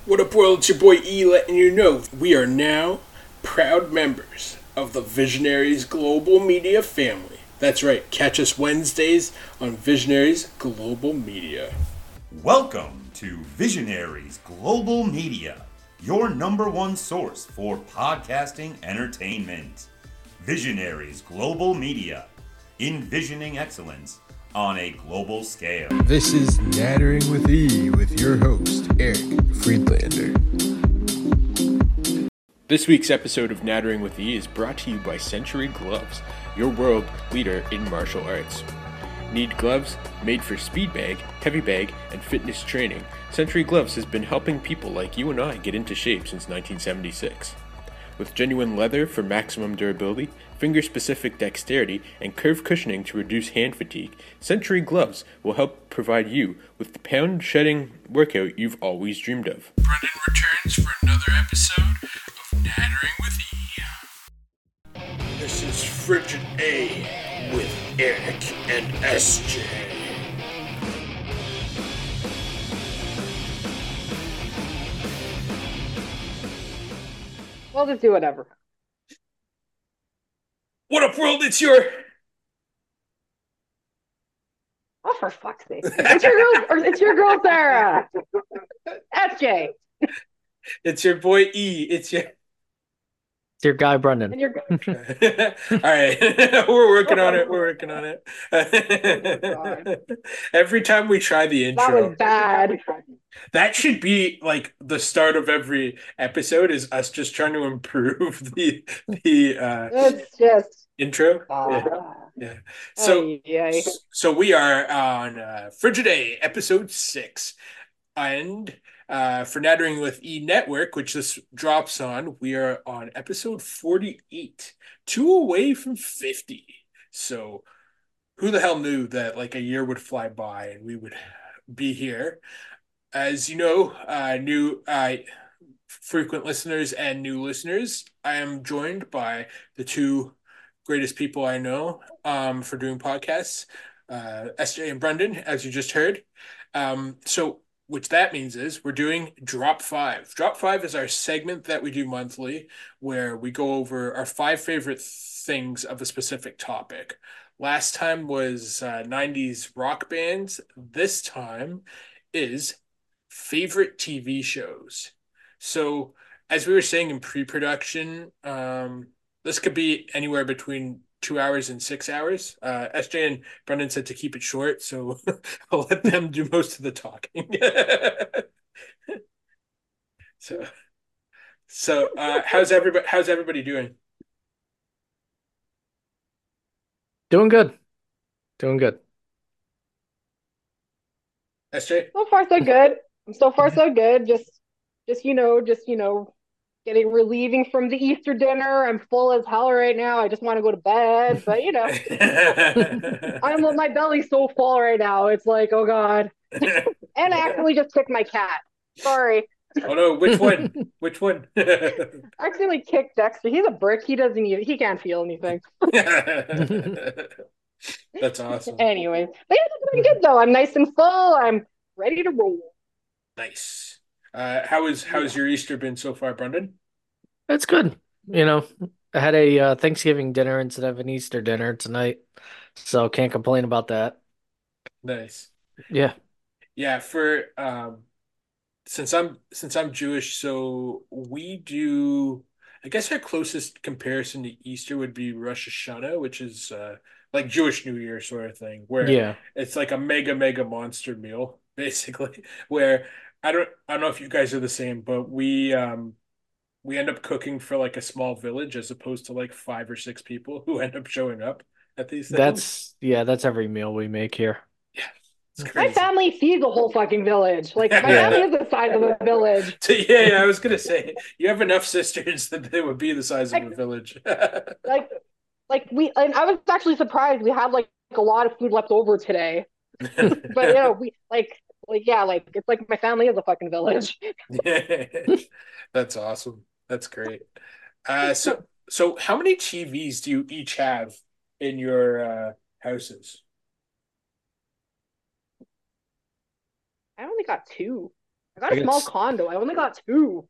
What up, world? It's your boy E letting you know we are now proud members of the Visionaries Global Media family. That's right, catch us Wednesdays on Visionaries Global Media. Welcome to Visionaries Global Media, your number one source for podcasting entertainment. Visionaries Global Media, envisioning excellence on a global scale. This is Nattering with E with your host, Eric Friedlander. This week's episode of Nattering with E is brought to you by Century Gloves, your world leader in martial arts. Need gloves made for speed bag, heavy bag, and fitness training? Century Gloves has been helping people like you and I get into shape since 1976. With genuine leather for maximum durability, finger-specific dexterity, and curved cushioning to reduce hand fatigue, Century Gloves will help provide you with the pound-shedding workout you've always dreamed of. Brendan returns for another episode of Nattering with E. This is Frigid A with Eric and SJ. We'll just do whatever. What up, world? It's your... Oh, for fuck's sake. It's your girl, Sarah. SJ. It's your boy E. It's your guy, Brendan. And your All right. We're working on it. Every time we try the intro. That was bad. That should be like the start of every episode is us just trying to improve the It's just intro. Yeah. So we are on Frigidae episode 6, and for Nattering with E Network, which this drops on, we are on episode 48, 2 away from 50. So who the hell knew that like a year would fly by and we would be here? As you know, new frequent listeners and new listeners, I am joined by the two greatest people I know for doing podcasts, SJ and Brendan, as you just heard. So which that means is we're doing Drop 5. Drop 5 is our segment that we do monthly where we go over our 5 favorite things of a specific topic. Last time was 90s rock bands. This time is favorite TV shows. So as we were saying in pre-production, this could be anywhere between 2 hours and 6 hours. SJ and Brendan said to keep it short, so I'll let them do most of the talking. So how's everybody doing? Doing good. SJ? so far so good. Just getting relieving from the Easter dinner. I'm full as hell right now. I just want to go to bed, but my belly's so full right now. It's like, oh God. And I actually just kicked my cat. Sorry. Oh no, which one? I accidentally kicked Dexter. He's a brick. He can't feel anything. That's awesome. Anyway, but yeah, that's pretty good though. I'm nice and full. I'm ready to roll. Nice. How's your Easter been so far, Brendan? It's good. I had a Thanksgiving dinner instead of an Easter dinner tonight, so can't complain about that. Nice. Yeah. Yeah, for since I'm Jewish, so we do, I guess our closest comparison to Easter would be Rosh Hashanah, which is like Jewish New Year sort of thing, where it's like a mega monster meal, basically, where I don't know if you guys are the same, but we end up cooking for like a small village as opposed to like 5 or 6 people who end up showing up at these things. That's every meal we make here. Yeah. It's crazy. My family feeds the whole fucking village. Like my family is the size of a village. So, yeah, I was gonna say you have enough sisters that they would be the size of a village. And I was actually surprised we had like a lot of food left over today. But we it's like my family is a fucking village. That's awesome. That's great. So how many TVs do you each have in your houses? I only got 2. I got a small condo. I only got 2.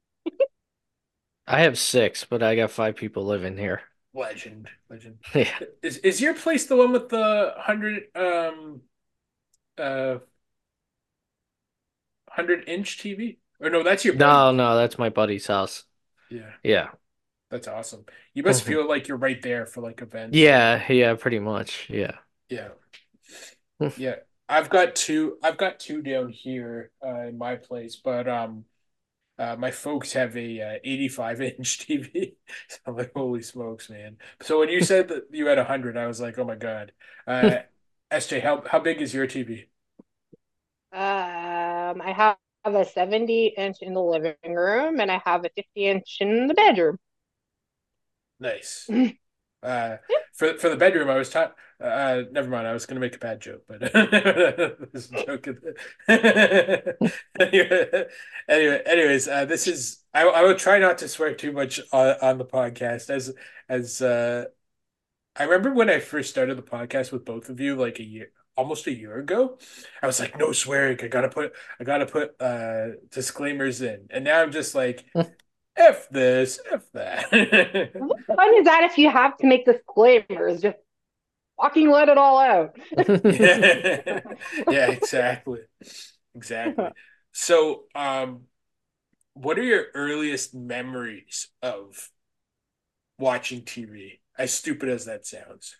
I have 6, but I got 5 people living here. Legend. Yeah. Is your place the one with the 100-inch TV? Or no, that's your buddy. No, that's my buddy's house. Yeah, Yeah. that's awesome. You must feel like you're right there for like events. Yeah, pretty much. Yeah. Yeah. Yeah. I've got two down here in my place, but my folks have a 85-inch TV. So I'm like, holy smokes, man. So when you said that you had 100, I was like, oh my God. SJ, how big is your TV? I have a 70-inch in the living room, and I have a 50-inch in the bedroom. Nice. For the bedroom, I was taught. Never mind. I was going to make a bad joke, but this is a joke. Anyways, this is. I will try not to swear too much on the podcast. As I remember when I first started the podcast with both of you, like almost a year ago, I was like, no swearing. I gotta put disclaimers in, and now I'm just like. F this, F that. What fun is that if you have to make disclaimers? Just fucking let it all out. Yeah, exactly. So, what are your earliest memories of watching TV? As stupid as that sounds.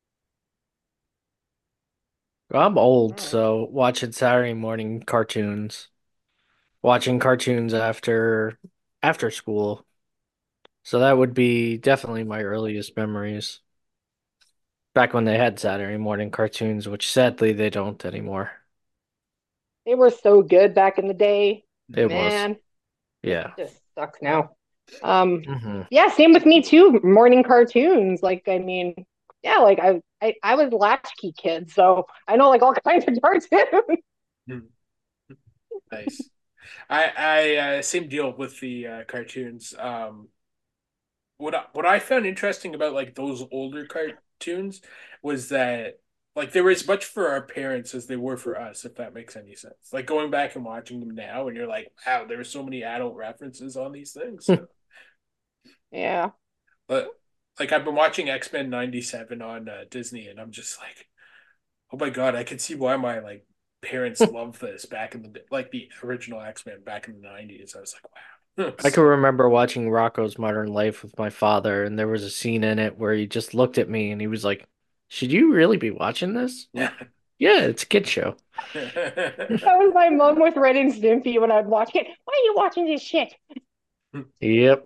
I'm old, so watching Saturday morning cartoons, watching cartoons after school. So that would be definitely my earliest memories. Back when they had Saturday morning cartoons, which sadly they don't anymore. They were so good back in the day. It Man, was. Yeah. it just sucks now. Yeah, same with me too. Morning cartoons. Like, I mean, yeah, like I was a latchkey kid, so I know like all kinds of cartoons. Nice. I same deal with the cartoons. What I found interesting about like those older cartoons was that like they were as much for our parents as they were for us, if that makes any sense. Like going back and watching them now, and you're like, wow, there were so many adult references on these things. Yeah. But like I've been watching X-Men '97 on Disney, and I'm just like, oh my God, I can see why my like parents loved this back in like the original X-Men back in the '90s. I was like, wow. I can remember watching Rocko's Modern Life with my father, and there was a scene in it where he just looked at me and he was like, should you really be watching this? Yeah. Yeah, it's a kid show. That was my mom with Ren and Stimpy when I'd watch it. Why are you watching this shit? Yep.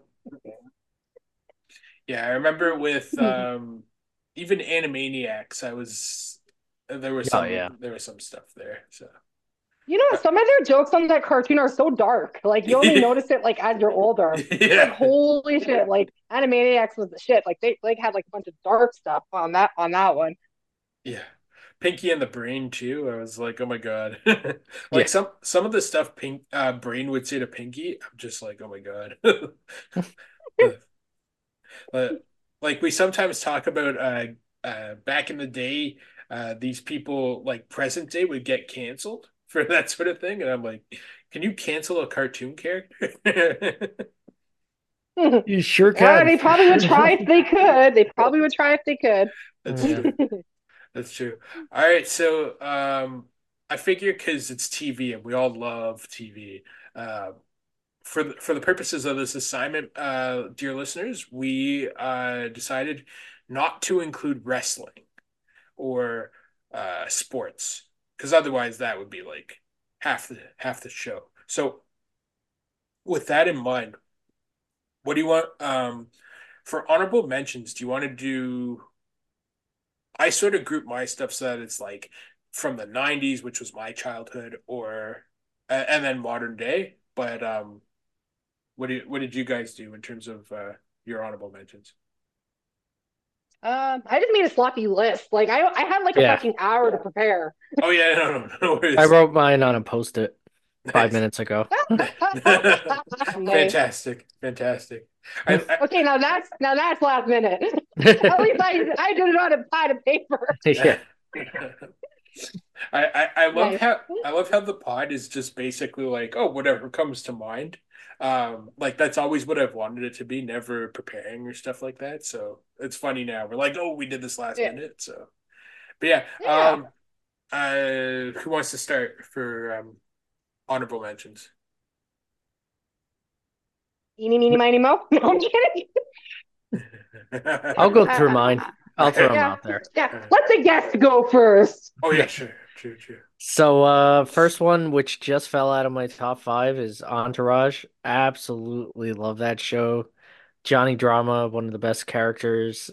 Yeah, I remember with even Animaniacs, there was some stuff there. So you know, some of their jokes on that cartoon are so dark. Like you only notice it like as you're older. Yeah. Like holy shit! Like Animaniacs was the shit. Like they like had like a bunch of dark stuff on that one. Yeah. Pinky and the Brain too. I was like, oh my God. Like some of the stuff Brain would say to Pinky, I'm just like, oh my God. Like we sometimes talk about back in the day, these people like present day would get canceled for that sort of thing, and I'm like, can you cancel a cartoon character? You sure can. They probably would try if they could. That's true. That's true. All right, so I figure because it's TV and we all love TV, for the purposes of this assignment, dear listeners, we decided not to include wrestling or sports because otherwise that would be like half the show. So with that in mind, what do you want for honorable mentions? Do you want to do? I sort of group my stuff so that it's like from the '90s, which was my childhood, or and then modern day. But what did you guys do in terms of your honorable mentions? I just made a sloppy list. Like I had like a fucking hour to prepare. Oh yeah, no worries. I wrote mine on a post-it 5 minutes ago. Fantastic. Okay, now that's last minute. At least I did it on a pad of paper. Yeah. I love Nice. how the pod is just basically like, oh, whatever comes to mind. Like that's always what I've wanted it to be, never preparing or stuff like that. So it's funny now. We're like, oh, we did this last Yeah. minute. So, but yeah. Yeah. Who wants to start for honorable mentions? Eeny, meeny, miny, mo. No, I'm kidding. I'll go through mine. I'll throw them Yeah. out there. Yeah. Let the guest go first. Oh yeah, sure, sure. So, first one, which just fell out of my top five, is Entourage. Absolutely love that show. Johnny Drama, one of the best characters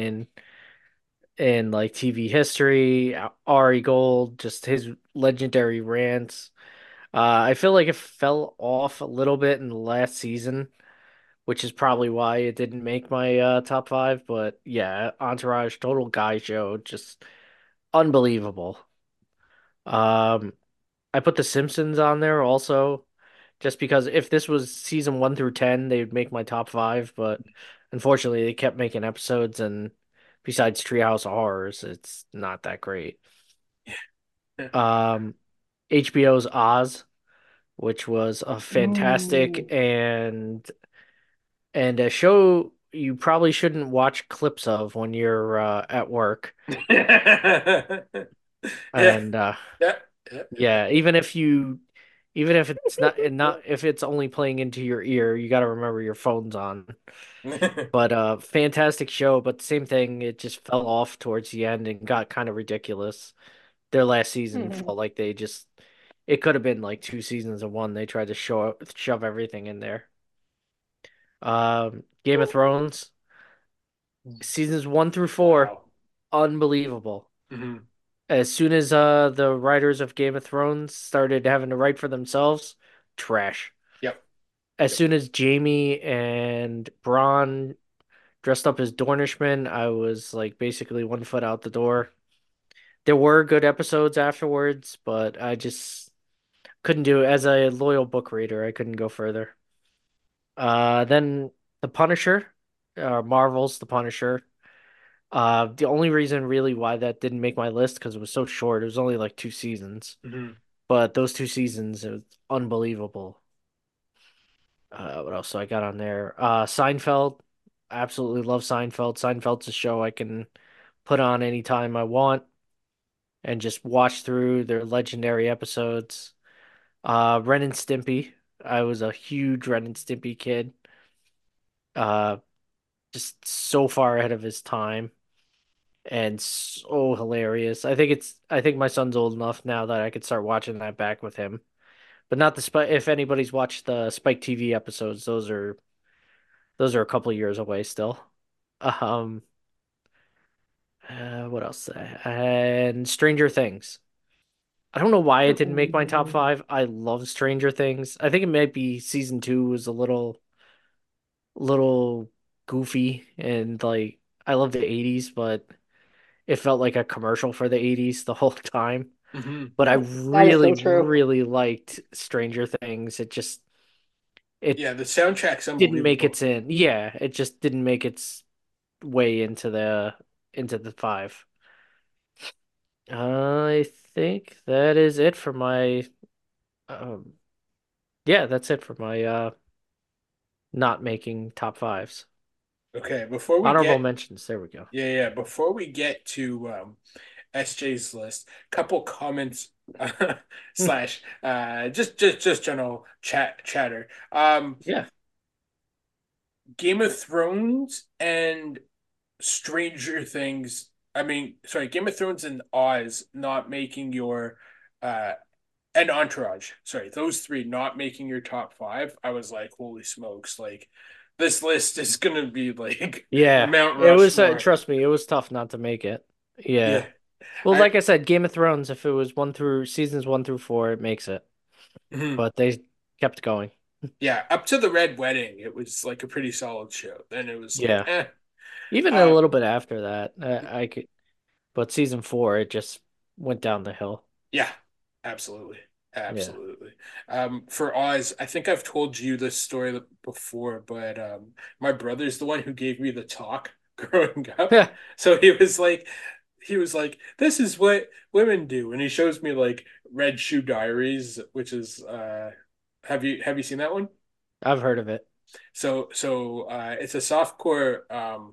in like TV history. Ari Gold, just his legendary rants. I feel like it fell off a little bit in the last season, which is probably why it didn't make my top five. But yeah, Entourage, total guy show, just unbelievable. Um, I put The Simpsons on there also, just because if this was season 1 through 10, they would make my top five. But unfortunately, they kept making episodes, and besides Treehouse of Horrors, it's not that great. Um, HBO's Oz, which was a fantastic Ooh. and a show you probably shouldn't watch clips of when you're at work. Yeah, And yeah, yeah. yeah, even if it's not if it's only playing into your ear, you got to remember your phone's on. But fantastic show, but same thing, it just fell off towards the end and got kind of ridiculous. Their last season Mhm. felt like they just it could have been like two seasons of one. They tried to shove everything in there. Game of Thrones, seasons 1 through 4, Wow. unbelievable. Mhm. As soon as the writers of Game of Thrones started having to write for themselves, trash. Yep. As Yep. soon as Jamie and Bronn dressed up as Dornishmen, I was like basically 1 foot out the door. There were good episodes afterwards, but I just couldn't do it. As a loyal book reader, I couldn't go further. Then The Punisher, Marvel's The Punisher. The only reason really why that didn't make my list because it was so short. It was only like 2 seasons, Mhm. but those 2 seasons, it was unbelievable. What else do I got on there? Seinfeld. Absolutely love Seinfeld. Seinfeld's a show I can put on anytime I want and just watch through their legendary episodes. Ren and Stimpy. I was a huge Ren and Stimpy kid. Uh, just so far ahead of his time and so hilarious. I think my son's old enough now that I could start watching that back with him. But not the Spike. If anybody's watched the Spike TV episodes, those are a couple of years away still. Um, what else? And Stranger Things. I don't know why it didn't make my top Mm-mm. five. I love Stranger Things. I think it might be season 2 was a little goofy and like I love the 80s, but it felt like a commercial for the 80s the whole time. Mhm. But I That is really, so true. really liked Stranger Things. It Yeah, the soundtrack's didn't make unbelievable. its in. Yeah, it just didn't make its way into the five. I think that is it for my um yeah, that's it for my not making top fives. Okay, before we Honorable get mentions, there we go. before we get to SJ's list, couple comments Hmm. slash just general chatter. Yeah. Game of Thrones and Stranger Things. I mean, sorry, Game of Thrones and Oz not making your uh and Entourage. Sorry, those three not making your top five. I was like, holy smokes, like this list is gonna be like a Yeah. Mount It was Rushmore. trust me, it was tough not to make it. Yeah. Yeah. Well, I like I said, Game of Thrones, if it was one through seasons 1 through 4, it makes it. mhm. But they kept going. Yeah, up to the Red Wedding, it was like a pretty solid show. Then it was like, Yeah. eh. Even a Um, little bit after that, I could, but season 4, it just went down the hill. yeah, absolutely. Yeah. Absolutely. For Oz, I think I've told you this story before, but my brother's the one who gave me the talk growing up. Yeah. So he was like, he was like, "This is what women do," and he shows me like Red Shoe Diaries, which is have you seen that one? I've heard of it. So it's a softcore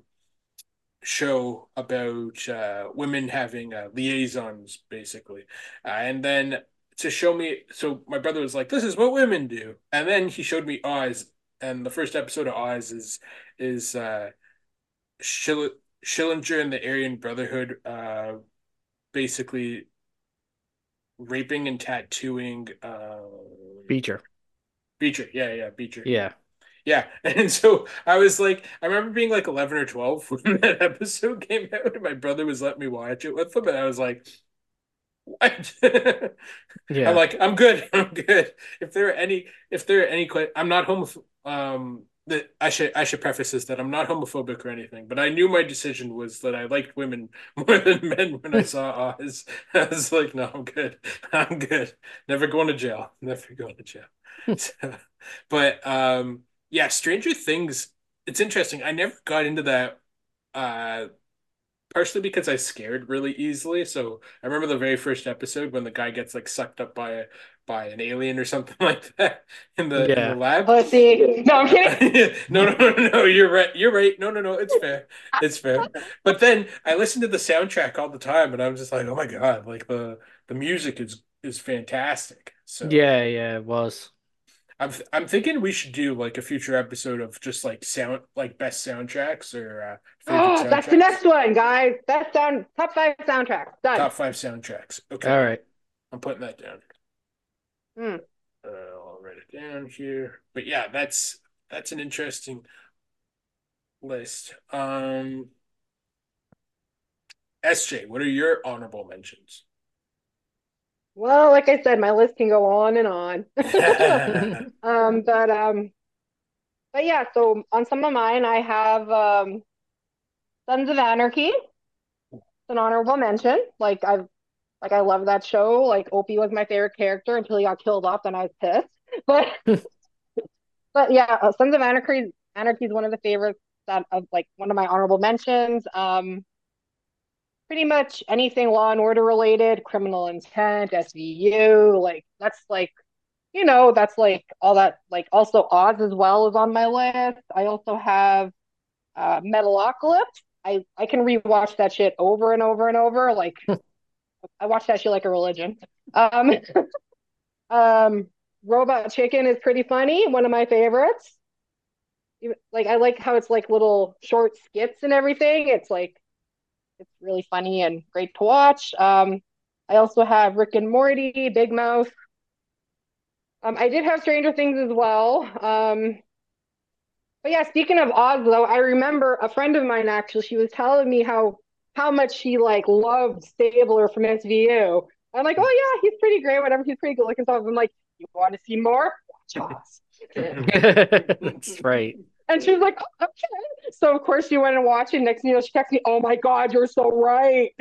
show about women having liaisons, basically. And then to show me, so my brother was like, "This is what women do," and then he showed me Oz, and the first episode of Oz is Schillinger and the Aryan Brotherhood, basically raping and tattooing Beecher. Beecher. Yeah, Beecher. Yeah. Yeah. And so I was like, I remember being like 11 or 12 when that episode came out, and my brother was letting me watch it with him, and I was like, what? I'm Yeah. like, I'm good. I'm good. If there are any I'm not that I should preface this that I'm not homophobic or anything, but I knew my decision was that I liked women more than men when I saw Oz. I was like, no, I'm good. I'm good. Never going to jail. Never going to jail. So, but yeah, Stranger Things, it's interesting. I never got into that uh partially because I scared really easily. So I remember the very first episode when the guy gets like sucked up by an alien or something like that in the Yeah. lab. Let's see. No, I'm kidding. No. You're right. You're right. No. It's fair. It's fair. But then I listened to the soundtrack all the time, and I'm just like, oh my God, like the music is fantastic. So Yeah, it was. I'm thinking we should do like a future episode of just like best soundtracks or favorite Oh, that's the soundtracks. next one, guys. Best sound top 5 soundtracks. Done. Top five soundtracks. Okay, All right. I'm putting that down. Hmm. I'll write it down here. But yeah, that's an interesting list. SJ, what are your honorable mentions? Well, like I said, my list can go on and on. Um, but but yeah, so on some of mine I have Sons of Anarchy. It's an honorable mention. I love that show. Like Opie was my favorite character until he got killed off, and I was pissed. But but yeah, Sons of Anarchy is one of the favorites that of like one of my honorable mentions. Pretty much anything Law and Order related, Criminal Intent, SVU, like that's like that's like all that. Like also Oz as well is on my list. I also have Metalocalypse. I can rewatch that shit over and over and over. Like I watch that shit like a religion. Um, um, Robot Chicken is pretty funny. One of my favorites. Like I like how it's like little short skits and everything. It's really funny and great to watch. I also have Rick and Morty, Big Mouth. I did have Stranger Things as well. But yeah, speaking of Oz though, I remember a friend of mine actually, she was telling me how much she like loved Stabler from SVU. I'm like, oh yeah, he's pretty great, whatever, he's pretty good looking stuff. I'm like, you want to see more? Watch Oz. That's right. And she was like, oh, okay. So of course she went and watched it. Next thing you know, she texted me, oh my God, you're so right.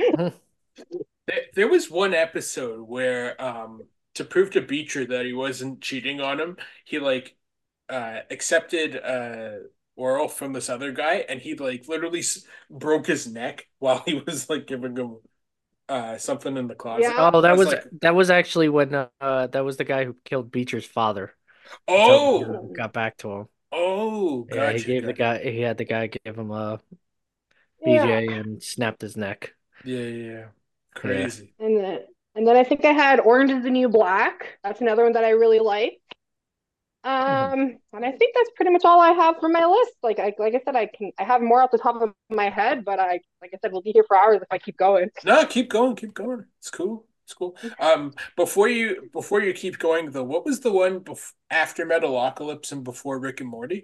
There was one episode where to prove to Beecher that he wasn't cheating on him, he like accepted oral from this other guy, and he like literally broke his neck while he was like giving him something in the closet. Yeah. Oh, I was like, that was actually when that was the guy who killed Beecher's father. oh, Got back to him. oh, Yeah, gotcha, he had the guy give him a Yeah. BJ and snapped his neck. Yeah, Yeah. crazy. And then I think I had Orange is the New Black. That's another one that I really like. And I think that's pretty much all I have for my list. Like I said, I have more off the top of my head, but like I said, we'll be here for hours if I keep going. No, keep going, keep going. It's cool. It's cool. Before you keep going though, what was the one after Metalocalypse and before Rick and Morty?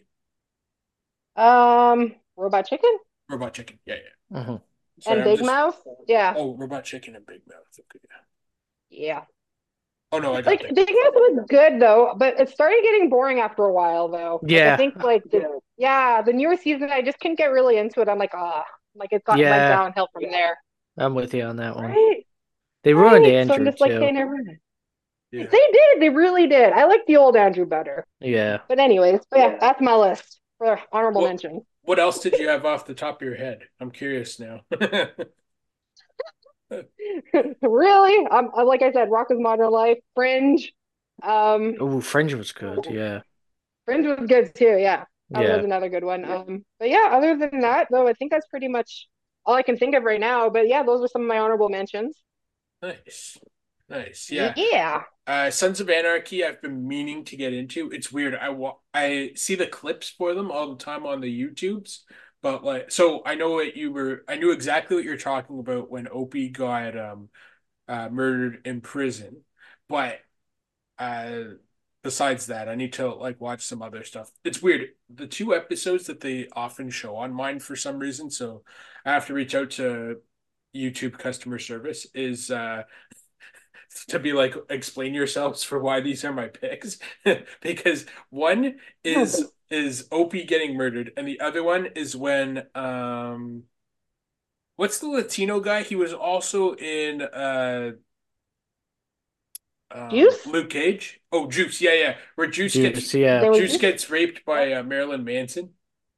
Robot Chicken Robot Chicken. Yeah. Mm-hmm. Sorry, and Big Mouth. Yeah, Oh, Robot Chicken and Big Mouth. Okay. yeah. Oh no, I got Like Big Big Mouth was good though, but it started getting boring after a while though. Like, Yeah. I think the newer season I just couldn't get really into it. I'm like, like it went downhill from there. I'm with you on that one. Right. They ruined So I'm Andrew just like, too. they never did. Yeah. They did. They really did. I like the old Andrew better. Yeah. But anyways, yeah, that's my list for honorable mention. What else did you have off the top of your head? I'm curious now. Really? Like I said, Rocko's Modern Life, Fringe. Oh, Fringe was good. Yeah. Fringe was good too. Yeah, that was Yeah. another good one. But yeah, other than that, though, I think that's pretty much all I can think of right now. But yeah, those are some of my honorable mentions. Nice. Nice. Yeah. Yeah. Sons of Anarchy, I've been meaning to get into. It's weird. I see the clips for them all the time on the YouTubes, but like, so I know what you were. I knew exactly what you're talking about when Opie got murdered in prison, but uh, besides that, I need to like watch some other stuff. It's weird. The two episodes that they often show on mine for some reason, so I have to reach out to YouTube customer service is to be like explain yourselves for why these are my picks because one is Opie getting murdered and the other one is when what's the Latino guy? He was also in Juice? Luke Cage. Oh, Juice. Yeah, yeah. Where Juice, yeah. There was Juice Juice? gets raped Yeah. by Marilyn Manson.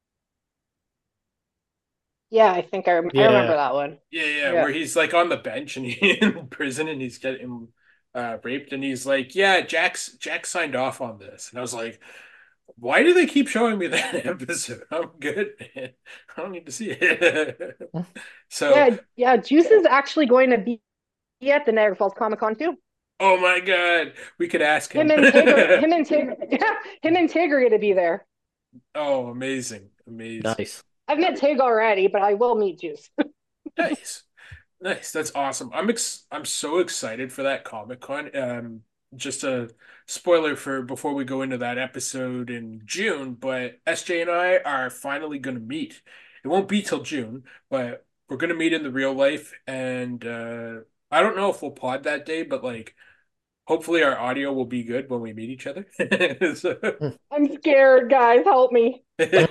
Yeah, I think I remember Yeah. that one. Yeah, yeah, Yeah. where he's like on the bench and he in prison and he's getting raped and he's like, "Yeah, Jack signed off on this." And I was like, "Why do they keep showing me that episode? I'm good, man. I don't need to see it." So, Yeah, yeah. Juice is actually going to be at the Niagara Falls Comic Con too. oh my God, we could ask Him him. and Tig, him and Tig, yeah, him and Tig are going to be there. Oh, amazing, amazing. Nice. I've met Tig already, but I will meet Juice. Nice. Nice. That's awesome. I'm so excited for that Comic Con. Just a spoiler for before we go into that episode in June, but SJ and I are finally going to meet. It won't be till June, but we're going to meet in the real life and I don't know if we'll pod that day, but like hopefully our audio will be good when we meet each other. So- I'm scared, guys. Help me.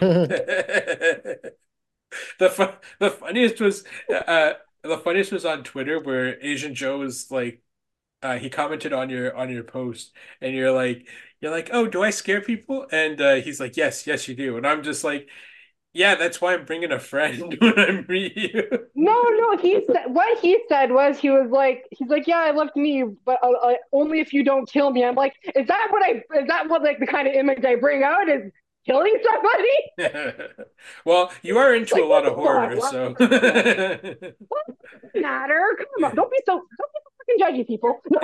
the funniest was the funniest was on Twitter where Asian Joe was like he commented on your post and you're like, "Oh, do I scare people?" And he's like, "Yes, yes you do." And I'm just like, "Yeah, that's why I'm bringing a friend when I meet you." No, no. He said what he said was he's like, yeah, I love me, but only if you don't kill me. I'm like, is that what like the kind of image I bring out is killing somebody? Well, you are into Like a what lot of the fuck? horror, so What matter? Come on, don't be so fucking judgy, people. No,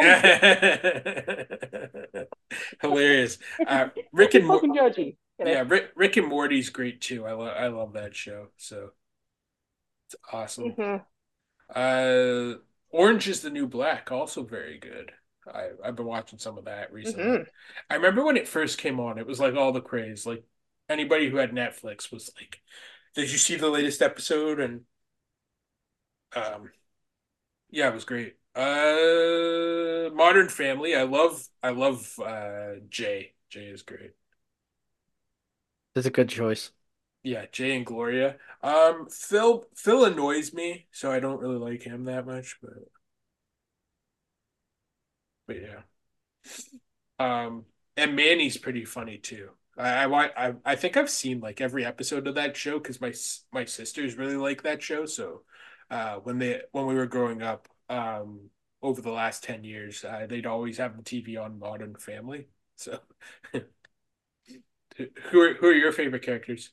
hilarious. don't Rick be and Mor fucking judgy. Kidding. Yeah, Rick and Morty's great too. I love that show. So it's awesome. Mm-hmm. Uh, Orange is the New Black, also very good. I've been watching some of that recently. Mm-hmm. I remember when it first came on, it was like all the craze. Like anybody who had Netflix was like, "Did you see the latest episode?" And um, yeah, it was great. Modern Family. I love Jay. Jay is great. That's a good choice. Yeah, Jay and Gloria. Phil annoys me, so I don't really like him that much, but yeah. Um, and Manny's pretty funny too. I think I've seen like every episode of that show because my sisters really like that show. So, when we were growing up, over the last 10 years, they'd always have the TV on Modern Family. So, who are your favorite characters?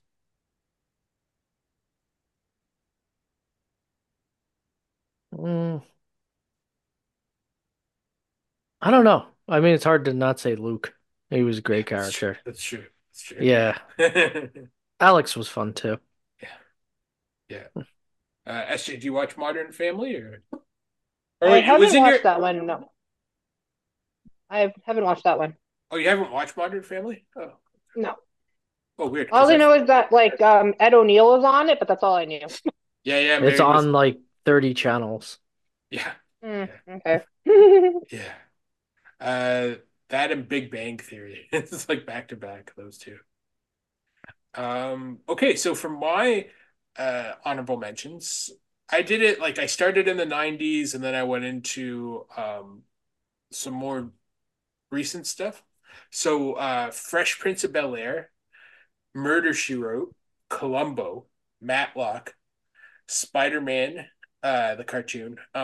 Mm, I don't know. I mean, it's hard to not say Luke. He was a Yeah, great character. that's true. That's true. Yeah. Alex was fun too. Yeah, yeah. SJ, do you watch Modern Family or I wait, it was haven't in your watched that one. No, I haven't watched that one. oh you haven't watched Modern Family? Oh, No. oh weird All because I know is that like Ed O'Neill is on it, but that's all I knew. yeah, yeah, It's married with on like 30 channels. yeah, yeah, Okay. yeah. Uh, that and Big Bang Theory. It's like back to back those two. Okay, so for my honorable mentions, I did it like I started in the 90s and then I went into some more recent stuff. So Fresh Prince of Bel-Air, Murder She Wrote, Columbo, Matlock, Spider-Man, the cartoon,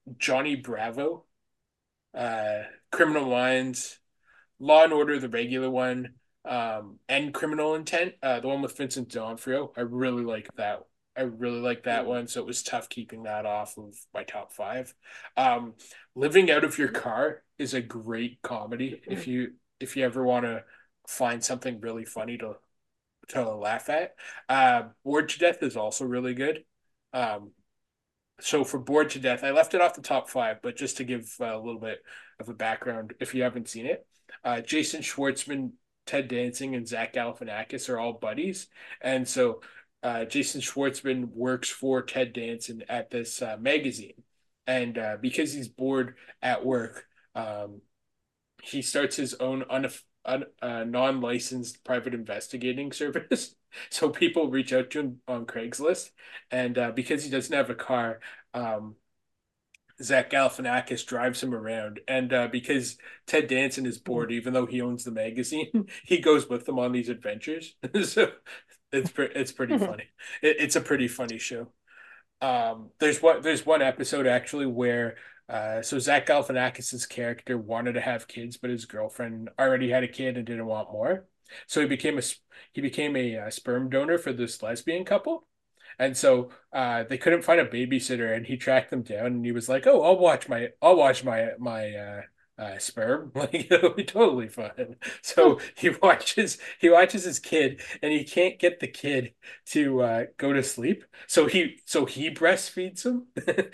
Johnny Bravo, Criminal Minds, Law and Order, the regular one, and Criminal Intent, the one with Vincent D'Onofrio. I really like that. I really like that one, so it was tough keeping that off of my top five. Living Out of Your Car is a great comedy if you ever want to find something really funny to laugh at. Bored to Death is also really good. Um, so for Bored to Death, I left it off the top five, but just to give a little bit of a background, if you haven't seen it, Jason Schwartzman, Ted Danson, and Zach Galifianakis are all buddies, and so Jason Schwartzman works for Ted Danson at this magazine, and because he's bored at work, he starts his own non-licensed private investigating service. So people reach out to him on Craigslist, and because he doesn't have a car, um, Zach Galifianakis drives him around, and because Ted Danson is bored, even though he owns the magazine, he goes with them on these adventures. So it's pretty funny. It's a pretty funny show. There's one episode actually where so Zach Galifianakis's character wanted to have kids, but his girlfriend already had a kid and didn't want more. So he became a sperm donor for this lesbian couple. And so they couldn't find a babysitter, and he tracked them down, and he was like, "Oh, I'll watch my sperm. Like it'll be totally fine." So he watches his kid, and he can't get the kid to go to sleep. So he breastfeeds him,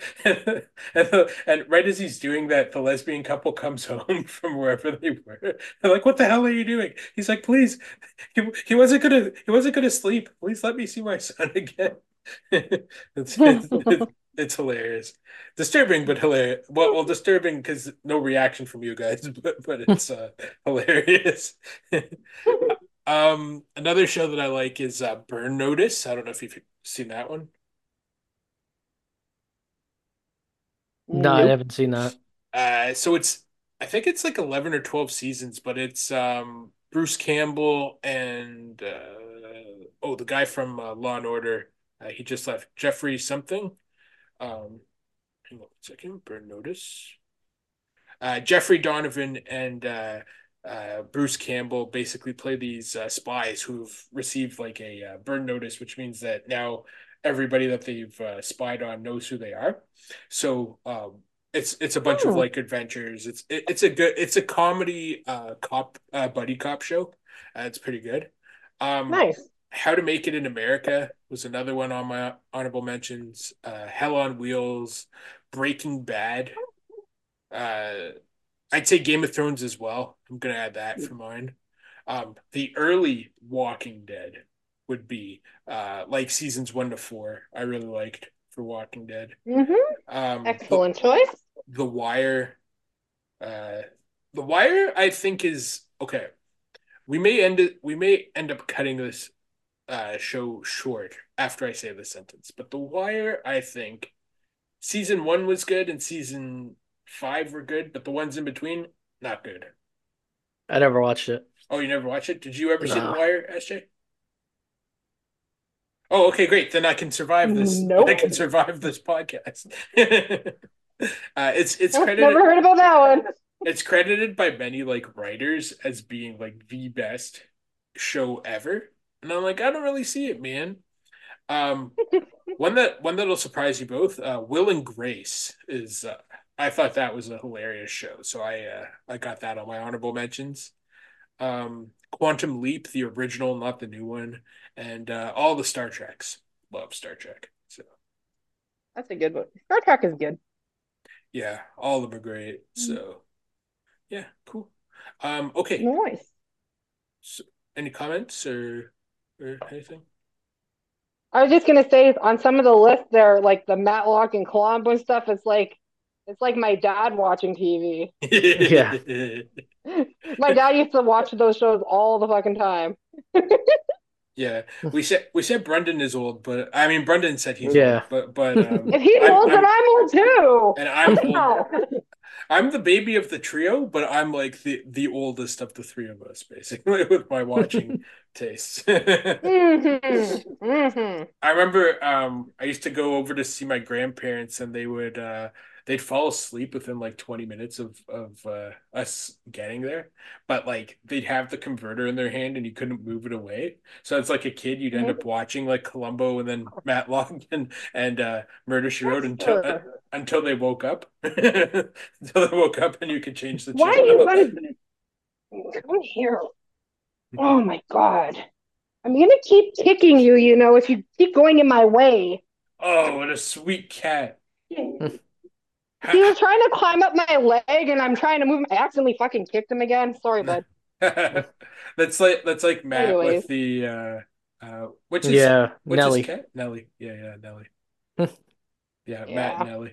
and right as he's doing that, the lesbian couple comes home from wherever they were. They're like, "What the hell are you doing?" He's like, "Please, he wasn't gonna sleep. Please let me see my son again." It's hilarious, disturbing but hilarious. Well, disturbing because no reaction from you guys, but it's hilarious. Another show that I like is Burn Notice. I don't know if you've seen that one. No, I haven't seen that. So I think it's like 11 or 12 seasons, but it's Bruce Campbell and the guy from Law and Order. He just left, Jeffrey something. Hang on a second. Burn Notice. Jeffrey Donovan and Bruce Campbell basically play these spies who've received like a burn notice, which means that now everybody that they've spied on knows who they are. So it's a bunch of like adventures. It's a comedy buddy cop show. It's pretty good. Nice. How to Make It in America was another one on my honorable mentions. Hell on Wheels, Breaking Bad. I'd say Game of Thrones as well. I'm gonna add that for mine. The early Walking Dead would be like seasons 1 to 4. I really liked for Walking Dead. Excellent choice. The Wire. The Wire, I think is okay. We may end up cutting this show short after I say this sentence, but The Wire, I think season 1 was good and season 5 were good, but the ones in between, not good. I never watched it. Oh, you never watched it? Did you ever see The Wire, SJ? Oh, okay, great. Then I can survive this. Nope. I can survive this podcast. It's credited. Never heard about that one. It's credited by many like writers as being like the best show ever, and I'm like, I don't really see it, man. One that'll surprise you both. Will and Grace is. I thought that was a hilarious show, so I got that on my honorable mentions. Quantum Leap, the original, not the new one, and all the Star Treks. Love Star Trek. So that's a good one. Star Trek is good. Yeah, all of them are great. So yeah, cool. Okay. Nice. So, any comments or anything? I was just gonna say on some of the lists there, like the Matlock and Columbo and stuff, it's like my dad watching TV. Yeah. My dad used to watch those shows all the fucking time. Yeah, we said Brendan is old, but I mean Brendan said he's old, but if he's old, then I'm old too. And I'm old. I'm the baby of the trio, but I'm like the oldest of the three of us, basically, with my watching tastes. I remember I used to go over to see my grandparents, and they would they'd fall asleep within like 20 minutes of us getting there, but like they'd have the converter in their hand and you couldn't move it away. So it's like a kid, you'd end up watching like Columbo and then Matlock and Murder She Wrote until they woke up. Until they woke up and you could change the channel. Why are you guys come here? Oh my God. I'm gonna keep kicking you, if you keep going in my way. Oh, what a sweet cat. He was trying to climb up my leg and I'm trying to move. I accidentally fucking kicked him again. Sorry, bud. That's like Matt. Anyways. With the what's his Nelly. His cat? Nelly. Yeah, Nelly. yeah, Matt and Nelly.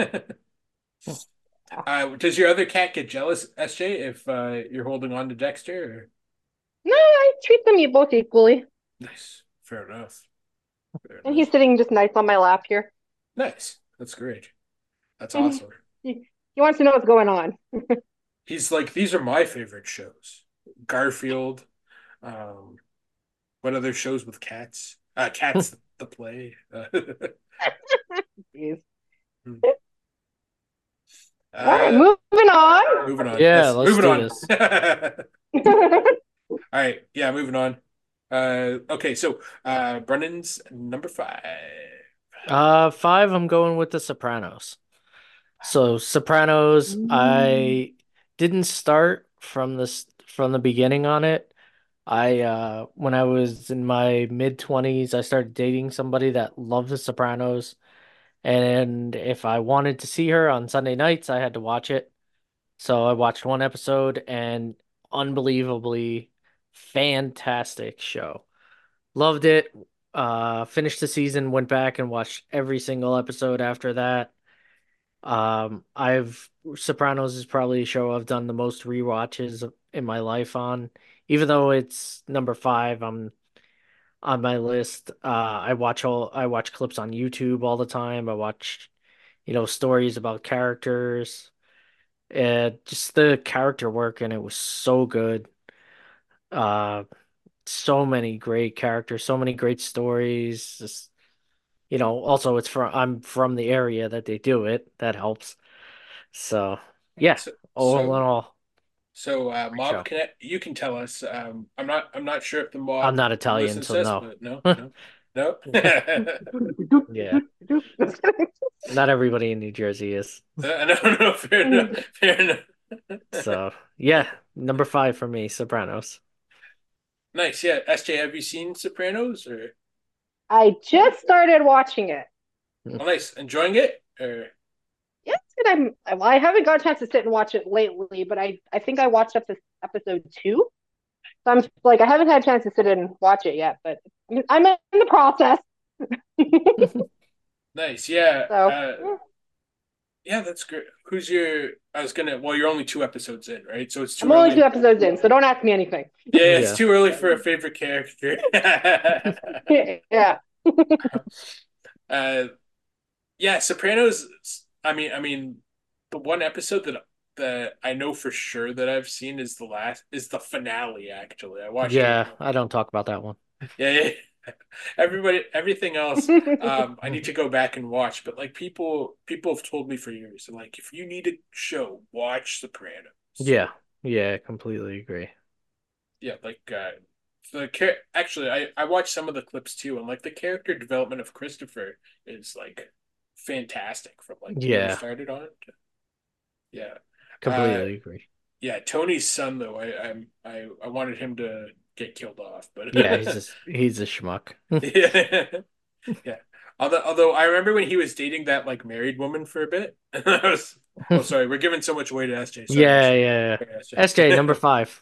Does your other cat get jealous, SJ, if you're holding on to Dexter? Or? No, I treat them both equally. Nice. Fair enough. And he's sitting just nice on my lap here. Nice. That's great. That's awesome. He wants to know what's going on. He's like, these are my favorite shows. Garfield. What other shows with cats? Cats the Play. Jeez. All right, moving on. Moving on. Yeah, let's do this. All right. Yeah, moving on. Okay, so Brennan's number 5. 5, I'm going with The Sopranos. So Sopranos, I didn't start from the beginning on it. When I was in my mid-20s, I started dating somebody that loved The Sopranos. And if I wanted to see her on Sunday nights, I had to watch it. So I watched one episode and unbelievably fantastic show. Loved it. Finished the season, went back and watched every single episode after that. Sopranos is probably a show I've done the most rewatches in my life on. Even though it's number 5 on my list. I watch clips on YouTube all the time. I watch, stories about characters. Just the character work, and it was so good. So many great characters, so many great stories. Just, also I'm from the area that they do it. That helps. So yeah, all in all. So Mob, you can tell us. I'm not sure if the Mob. I'm not Italian, so no. No. Yeah. Not everybody in New Jersey is. No, fair enough. So yeah, number 5 for me, Sopranos. Nice, yeah. SJ, have you seen Sopranos or? I just started watching it. Oh, nice. Enjoying it? Or? Yes, and I haven't got a chance to sit and watch it lately, but I think I watched up to episode 2. So I'm like, I haven't had a chance to sit and watch it yet, but I'm in the process. Nice, yeah. So, yeah, that's great. You're only 2 episodes in, right? So it's too early. I'm only 2 episodes in, so don't ask me anything. Yeah, it's too early for a favorite character. Yeah. Yeah, Sopranos. I mean, the one episode that I know for sure that I've seen is the finale. Actually, I watched. Yeah, I don't talk about that one. Yeah. Everything else, I need to go back and watch. But like people have told me for years, like if you need a show, watch Sopranos. Yeah, completely agree. Yeah, like actually, I watched some of the clips too, and like the character development of Christopher is like fantastic from like when he started on it. Yeah, completely agree. Yeah, Tony's son though, I wanted him to get killed off, but yeah, he's a schmuck. Yeah. Although I remember when he was dating that like married woman for a bit. Oh, sorry, we're giving so much away to SJ. Sorry, yeah. SJ number 5.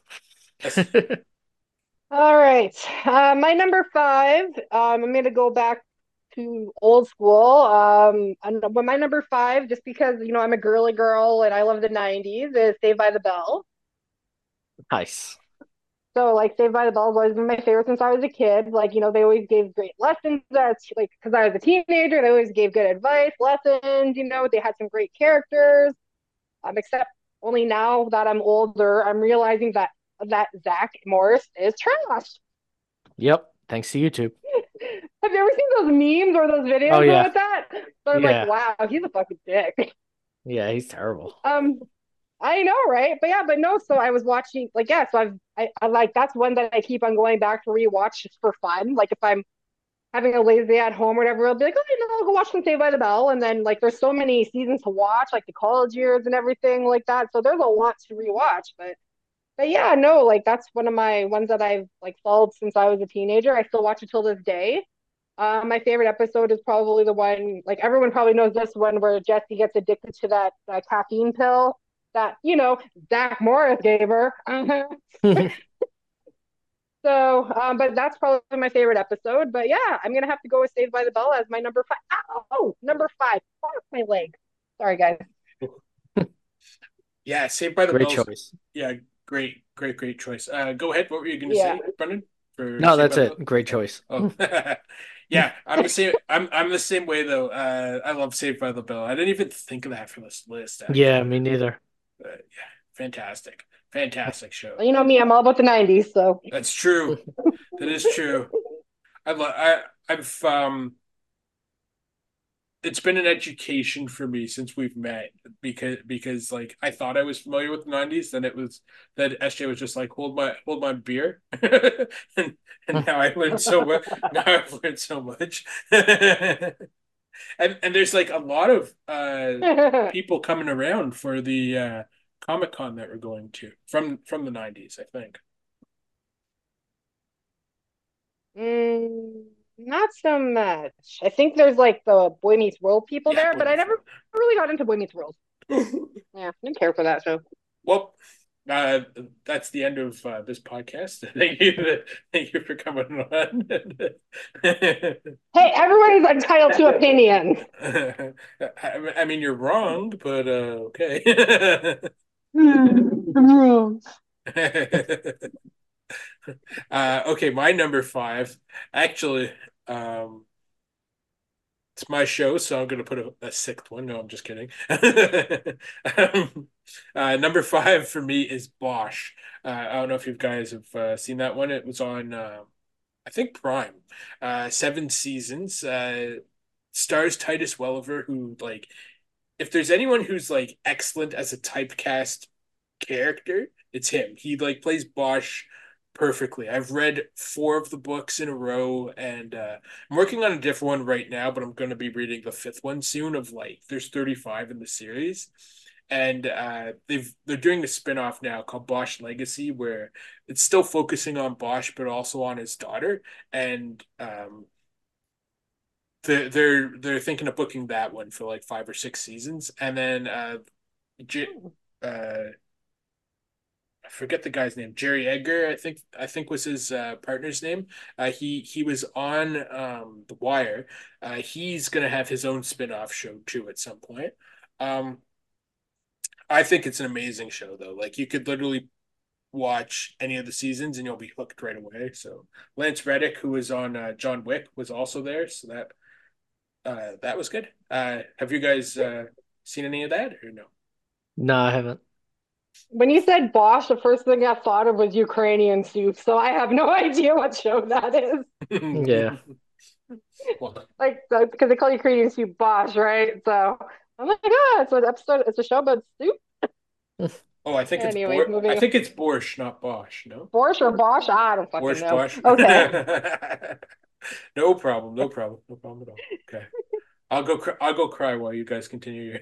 All right, my number 5. I'm gonna go back to old school. But my number 5, just because I'm a girly girl and I love the '90s, is Saved by the Bell. Nice. So, like, Saved by the Bell has always been my favorite since I was a kid. Like, they always gave great lessons. That's like, because I was a teenager, they always gave good advice, lessons. They had some great characters. Except only now that I'm older, I'm realizing that Zach Morris is trash. Yep, thanks to YouTube. Have you ever seen those memes or those videos with that? So I'm like, wow, he's a fucking dick. Yeah, he's terrible. I know, right? But yeah, but no. So I was watching, like, yeah. So I like that's one that I keep on going back to rewatch just for fun. Like if I'm having a lazy day at home or whatever, I'll be like, oh, I'll go watch some Saved by the Bell. And then like there's so many seasons to watch, like the college years and everything like that. So there's a lot to rewatch. But yeah, no, like that's one of my ones that I've like followed since I was a teenager. I still watch it till this day. My favorite episode is probably the one, like everyone probably knows this one where Jesse gets addicted to that caffeine pill that, Zach Morris gave her. So, but that's probably my favorite episode. But yeah, I'm gonna have to go with Saved by the Bell as my number five. Oh, number five. Oh, my leg. Sorry, guys. Yeah, Saved by the Great Bell. choice. Yeah, great choice. Go ahead. What were you going to Yeah. say, Brendan? For No, Saved that's by the it. Bell? Great choice. Oh, yeah. I'm the same. I'm the same way though. I love Saved by the Bell. I didn't even think of that for this list. Actually. Yeah, me neither. Yeah, fantastic show. Well, you know me, I'm all about the '90s. So That's true. That is true. I've it's been an education for me since we've met because like I thought I was familiar with the 90s, then it was that SJ was just like hold my beer. and now I learned so much. Now I've learned so much. And there's like a lot of people coming around for the Comic Con that we're going to from the 90s, I think. Not so much. I think there's like the Boy Meets World people Yeah, there, Boy but I Meets never really got into Boy Meets World. Yeah, I didn't care for that show. Well, that's the end of this podcast. Thank you for coming on. Hey, everybody's entitled to opinions. I mean, you're wrong, but okay. Wrong. Okay, my number five. Actually, um, it's my show, so I'm going to put a sixth one. No, I'm just kidding. Number five for me is Bosch. I don't know if you guys have seen that one. It was on, I think, Prime. 7 seasons. Stars Titus Welliver, who, like, if there's anyone who's, like, excellent as a typecast character, it's him. He, like, plays Bosch perfectly. I've read 4 of the books in a row, and I'm working on a different one right now, but I'm going to be reading the fifth one soon. Of like, there's 35 in the series, and they're doing a spin-off now called Bosch Legacy, where it's still focusing on Bosch, but also on his daughter, and they're thinking of booking that one for like 5 or 6 seasons, and then uh I forget the guy's name. Jerry Edgar, I think was his partner's name. He was on The Wire. He's gonna have his own spin-off show too at some point. Um, I think it's an amazing show though. Like you could literally watch any of the seasons and you'll be hooked right away. So Lance Reddick, who was on John Wick, was also there. So that was good. Have you guys seen any of that or no? No, I haven't. When you said Bosch, the first thing I thought of was Ukrainian soup, so I have no idea what show that is. Yeah. Like, because they call Ukrainian soup Bosch, right? So I'm like, oh, it's an episode, it's a show about soup. Oh, I think Anyways, I think it's Borscht, not Bosch. No, Borscht or Bosch? I don't fucking Borscht, know. Bosch. Okay. No problem. No problem. No problem at all. Okay. I'll go cry while you guys continue.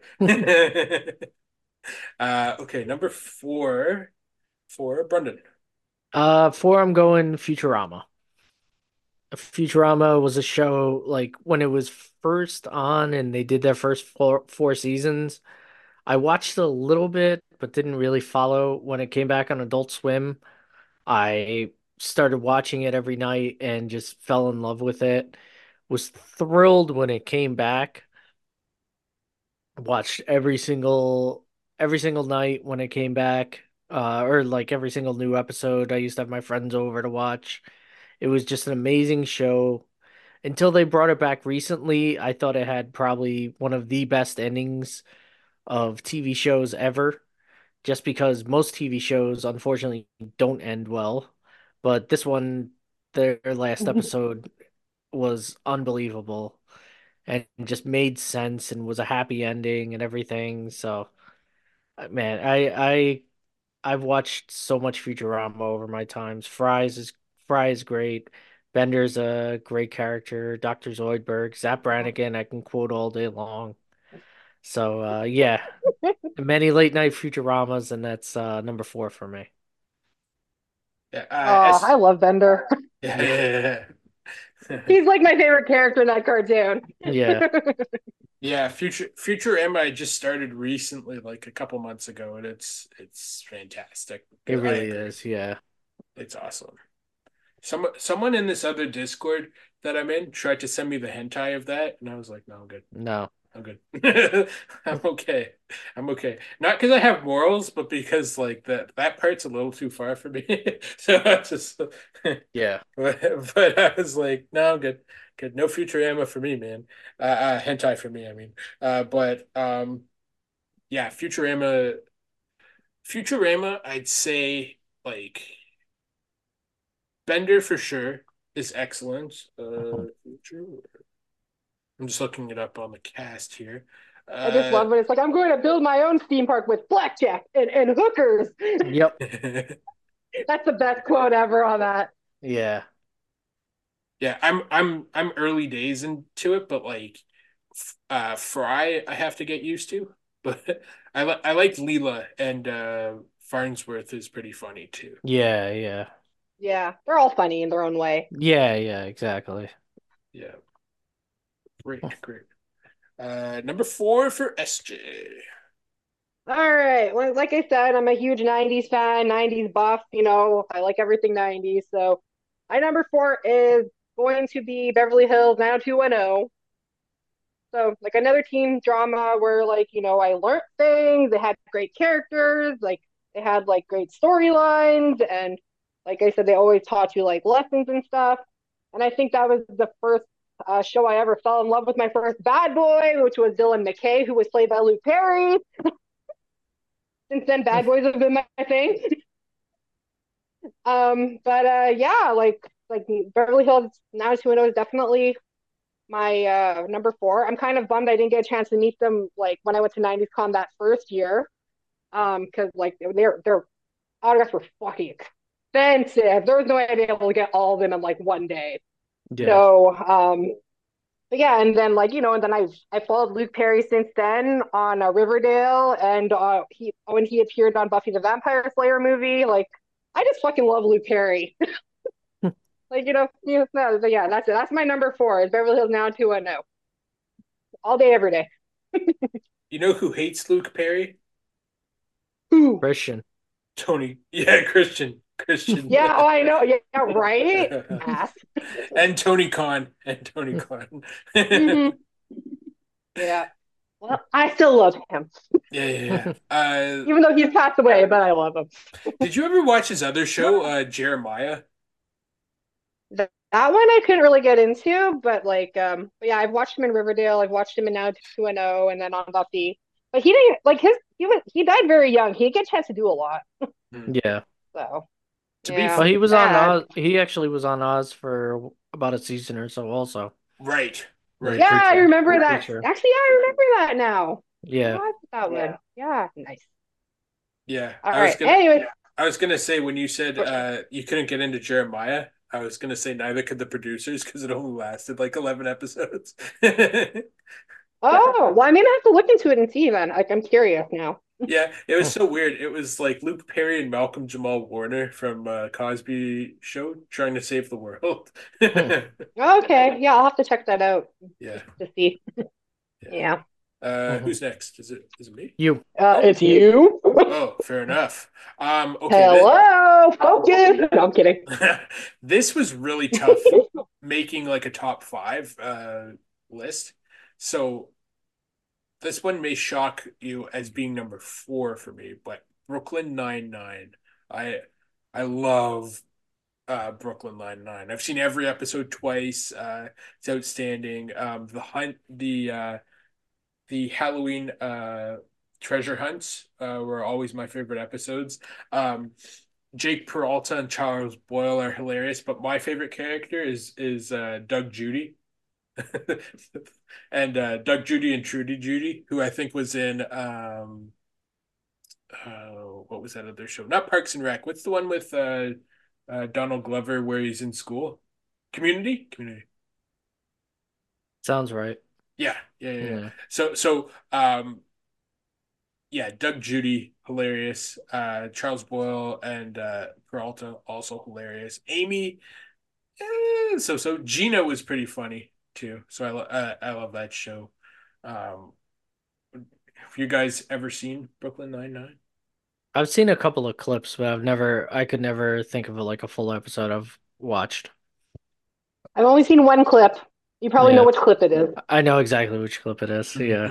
Okay, number four, Brendan. Four, I'm going Futurama. Futurama was a show like when it was first on and they did their first four seasons. I watched a little bit, but didn't really follow when it came back on Adult Swim. I started watching it every night and just fell in love with it. Was thrilled when it came back. Watched every single night when it came back. Or like every single new episode. I used to have my friends over to watch. It was just an amazing show. Until they brought it back recently, I thought it had probably one of the best endings of TV shows ever, just because most TV shows unfortunately don't end well. But this one, their last episode was unbelievable. and just made sense and was a happy ending and everything. So, man, I've watched so much Futurama over my times. Fry is great. Bender's a great character. Dr. Zoidberg, Zap Brannigan, I can quote all day long. So yeah, many late night Futuramas, and that's number 4 for me. Yeah, Oh, I love Bender. yeah. He's like my favorite character in that cartoon. Yeah. Yeah, Futurama I just started recently, like a couple months ago, and it's fantastic. It I really agree. is, yeah. It's awesome. Someone in this other Discord that I'm in tried to send me the hentai of that, and I was like, no, I'm good. No. I'm good. I'm okay. I'm okay. Not because I have morals, but because like that part's a little too far for me. So I just Yeah. but I was like, no, I'm good. Good. No Futurama for me, man. Hentai for me, I mean. But yeah, Futurama, I'd say like Bender for sure is excellent. I'm just looking it up on the cast here. I just love it. It's like I'm going to build my own theme park with blackjack and hookers. Yep. That's the best quote ever on that. Yeah. Yeah, I'm early days into it, but like Fry I have to get used to. But I like Leela and Farnsworth is pretty funny too. Yeah, yeah. Yeah, they're all funny in their own way. Yeah, yeah, exactly. Yeah. Great. Number 4 for SJ. All right. Well, like I said, I'm a huge 90s fan, 90s buff. I like everything 90s. So my number 4 is going to be Beverly Hills 90210. So, like another teen drama where, like, I learned things. They had great characters. Like, they had, like, great storylines. And, like I said, they always taught you, like, lessons and stuff. And I think that was the first show I ever fell in love with my first bad boy, which was Dylan McKay, who was played by Luke Perry. Since then, bad boys have been my thing. But yeah, like Beverly Hills 90210 is definitely my number 4. I'm kind of bummed I didn't get a chance to meet them like when I went to 90s Con that first year. Because like their autographs were fucking expensive. There was no way I'd be able to get all of them in like one day. Yeah. So but yeah, and then like and then I followed Luke Perry since then on Riverdale, and he when he appeared on Buffy the Vampire Slayer movie, like I just fucking love Luke Perry. Like no, but yeah, that's it. That's my number 4 is Beverly Hills 90210. All day, every day. You know who hates Luke Perry? Who? Christian. Tony. Yeah, Christian. Yeah, oh, I know. Yeah, right. Ass. And Tony Khan. Mm-hmm. Yeah. Well, I still love him. Yeah. Even though he's passed away, but I love him. Did you ever watch his other show, Jeremiah? That one I couldn't really get into, but like, but yeah, I've watched him in Riverdale. I've watched him in Now 210, and then on Buffy. But he didn't like he died very young. He didn't get a chance to do a lot. Yeah. So. Well, he was on Oz. He actually was on Oz for about a season or so, also. Right. Yeah, I remember that. Actually, I remember that now. Yeah. That one. Yeah, nice. Yeah. All right. Anyway, I was gonna say when you said you couldn't get into Jeremiah, I was gonna say neither could the producers because it only lasted like 11 episodes. Oh, well, I mean, I have to look into it and see then. Like, I'm curious now. Yeah, it was so weird. It was like Luke Perry and Malcolm Jamal Warner from Cosby Show trying to save the world. Okay, yeah, I'll have to check that out. Yeah, to see. Yeah. Who's next? Is it me? You. It's you. Oh, fair enough. Okay. Hello, focus. No, I'm kidding. This was really tough making like a top 5 list. So this one may shock you as being number 4 for me, but Brooklyn Nine-Nine. I love Brooklyn Nine-Nine. I've seen every episode twice. It's outstanding. The Halloween treasure hunts were always my favorite episodes. Jake Peralta and Charles Boyle are hilarious, but my favorite character is Doug Judy And Doug Judy and Trudy Judy, who I think was in what was that other show? Not Parks and Rec. What's the one with Donald Glover where he's in school? Community? Community. Sounds right. Yeah. So yeah, Doug Judy, hilarious. Charles Boyle and Peralta, also hilarious. Amy, so Gina was pretty funny too. So I love that show. Um, have you guys ever seen Brooklyn Nine-Nine? I've seen a couple of clips, but I could never think of it like a full episode I've watched. I've only seen one clip. You probably know which clip it is. I know exactly which clip it is. Yeah.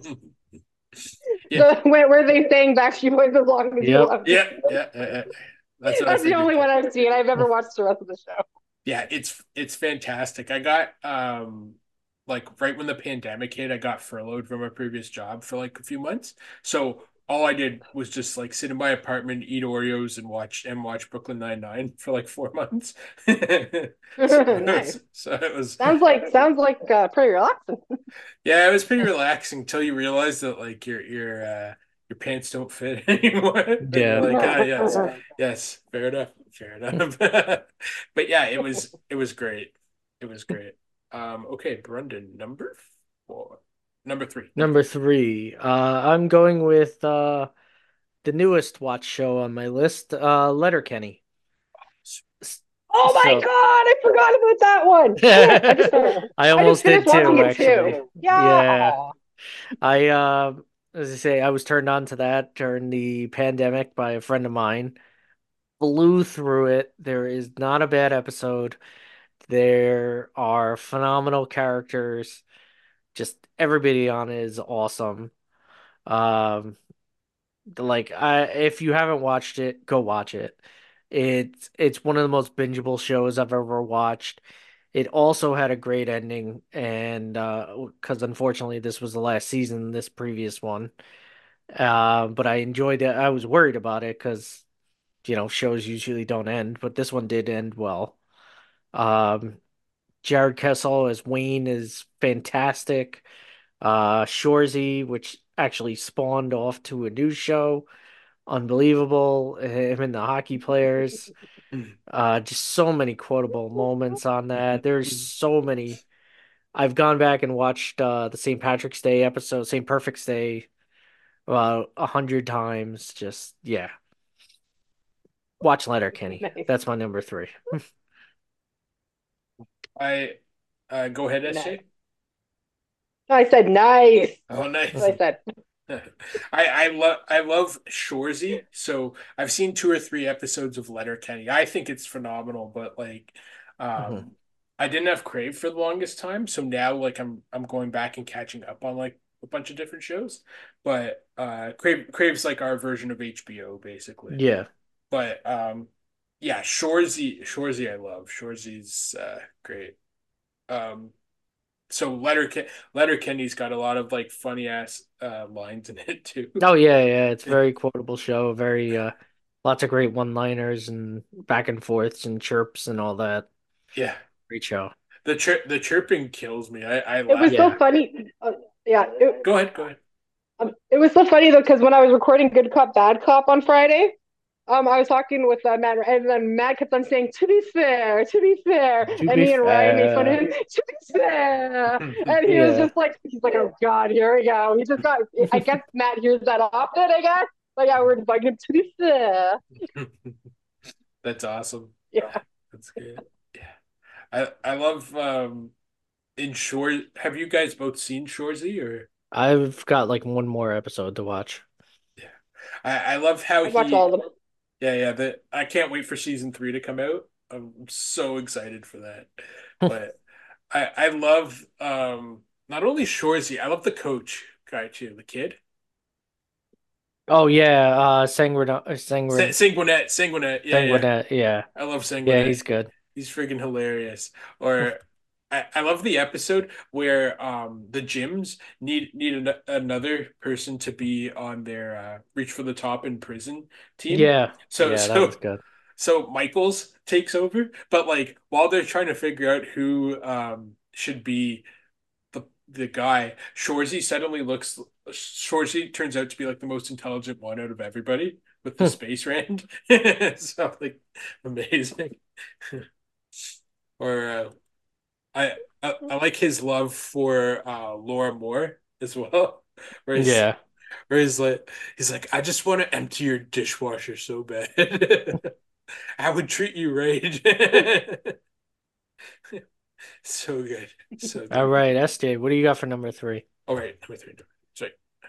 Where they sang Backstreet Boys as long as you love me. Yeah. That's the only one I've seen. I've never watched the rest of the show. Yeah, it's fantastic. I got like right when the pandemic hit, I got furloughed from my previous job for like a few months. So all I did was just like sit in my apartment, eat Oreos, and watch Brooklyn Nine-Nine for like 4 months. Nice. So it was sounds like pretty relaxing. Yeah, it was pretty relaxing until you realize that like your pants don't fit anymore. Yeah. Like yes, fair enough. But yeah, it was great. It was great. Okay, Brendan, number three. Number three. I'm going with the newest watch show on my list, Letterkenny. Oh my God, I forgot about that one. I almost did too, actually. Too. Yeah. As I say, I was turned on to that during the pandemic by a friend of mine. Blew through it. There is not a bad episode. There are phenomenal characters. Just everybody on it is awesome. If you haven't watched it, go watch it. It's one of the most bingeable shows I've ever watched. It also had a great ending, and because unfortunately this was the last season, this previous one. But I enjoyed it. I was worried about it because shows usually don't end, but this one did end well. Um, Jared Kessel as Wayne is fantastic. Shorzy, which actually spawned off to a new show, unbelievable. Him and the hockey players. Just so many quotable moments on that. There's so many. I've gone back and watched the St. Patrick's Day episode, St. Perfect's Day, about 100 times. Just yeah. Watch Letterkenny. Nice. That's my number three. I go ahead, SJ. I said nice. Oh, nice. I said. I love Shoresy. So I've seen 2 or 3 episodes of Letterkenny. I think it's phenomenal, but like I didn't have Crave for the longest time, so now like I'm going back and catching up on like a bunch of different shows. But Crave's like our version of HBO basically. Yeah. But yeah, Shoresy I love. Shoresy's great. So Letterkenny's got a lot of like funny ass lines in it too. Oh yeah, it's a very quotable show. Very lots of great one-liners and back and forths and chirps and all that. Yeah, great show. The chirping kills me. I it was so funny. Go ahead. It was so funny though because when I was recording Good Cop Bad Cop on Friday, I was talking with Matt, and then Matt kept on saying, "To be fair," and me and Ryan made fun of him. To be fair, and he was just like, he's like, "Oh God, here we go." He just got. I guess Matt hears that often. I guess, but yeah, we're just like, "To be fair." That's awesome. Yeah, that's good. Yeah, I love in Shore. Have you guys both seen Shoresy or? I've got like one more episode to watch. Yeah, I love how I watch all of them. Yeah. I can't wait for season 3 to come out. I'm so excited for that. But I love not only Shoresy, I love the coach guy too, the kid. Oh yeah, Sanguinet. Yeah. I love Sanguinet. Yeah, he's good. He's freaking hilarious. Or I love the episode where the gyms need another person to be on their Reach for the Top in prison team. Yeah. That was good. So Michaels takes over, but like while they're trying to figure out who should be the guy. Shorzy turns out to be like the most intelligent one out of everybody with the space rand. So like amazing. Or I like his love for Laura Moore as well. Where Yeah. he's like, I just want to empty your dishwasher so bad. I would treat you right. So good. So All good. right, SJ, what do you got for number 3? All right, number 3. Sorry.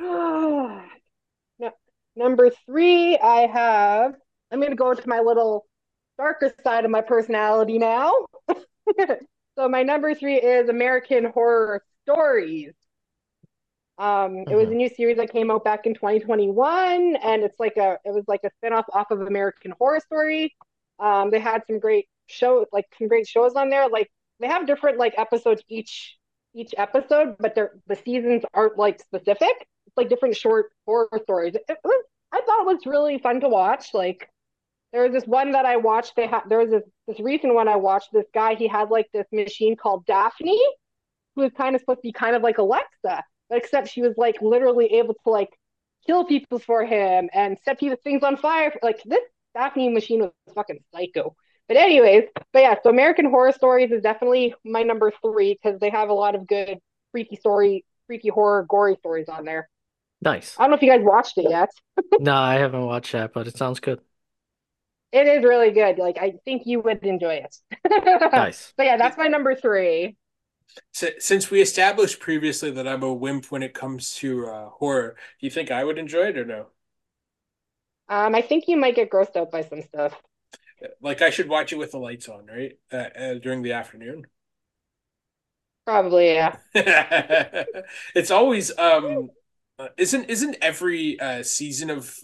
No, number 3, I'm going to go to my little darker side of my personality now. So my number 3 is American Horror Stories. It was a new series that came out back in 2021, and it was like a spinoff off of American Horror Story. They had some great shows on there. Like they have different like episodes each episode, but the seasons aren't like specific. It's like different short horror stories. I thought it was really fun to watch. Like there was this one that I watched. There was this recent one I watched. This guy, he had like this machine called Daphne, who was kind of supposed to be kind of like Alexa, but except she was like literally able to like kill people for him and set things on fire. Like this Daphne machine was fucking psycho. But yeah, so American Horror Stories is definitely my number 3 because they have a lot of good freaky horror, gory stories on there. Nice. I don't know if you guys watched it yet. No, I haven't watched that, but it sounds good. It is really good. Like I think you would enjoy it. Nice. But yeah, that's my number 3. Since we established previously that I'm a wimp when it comes to horror, do you think I would enjoy it or no? I think you might get grossed out by some stuff. Like I should watch it with the lights on, right? During the afternoon. Probably, yeah. It's always isn't every season of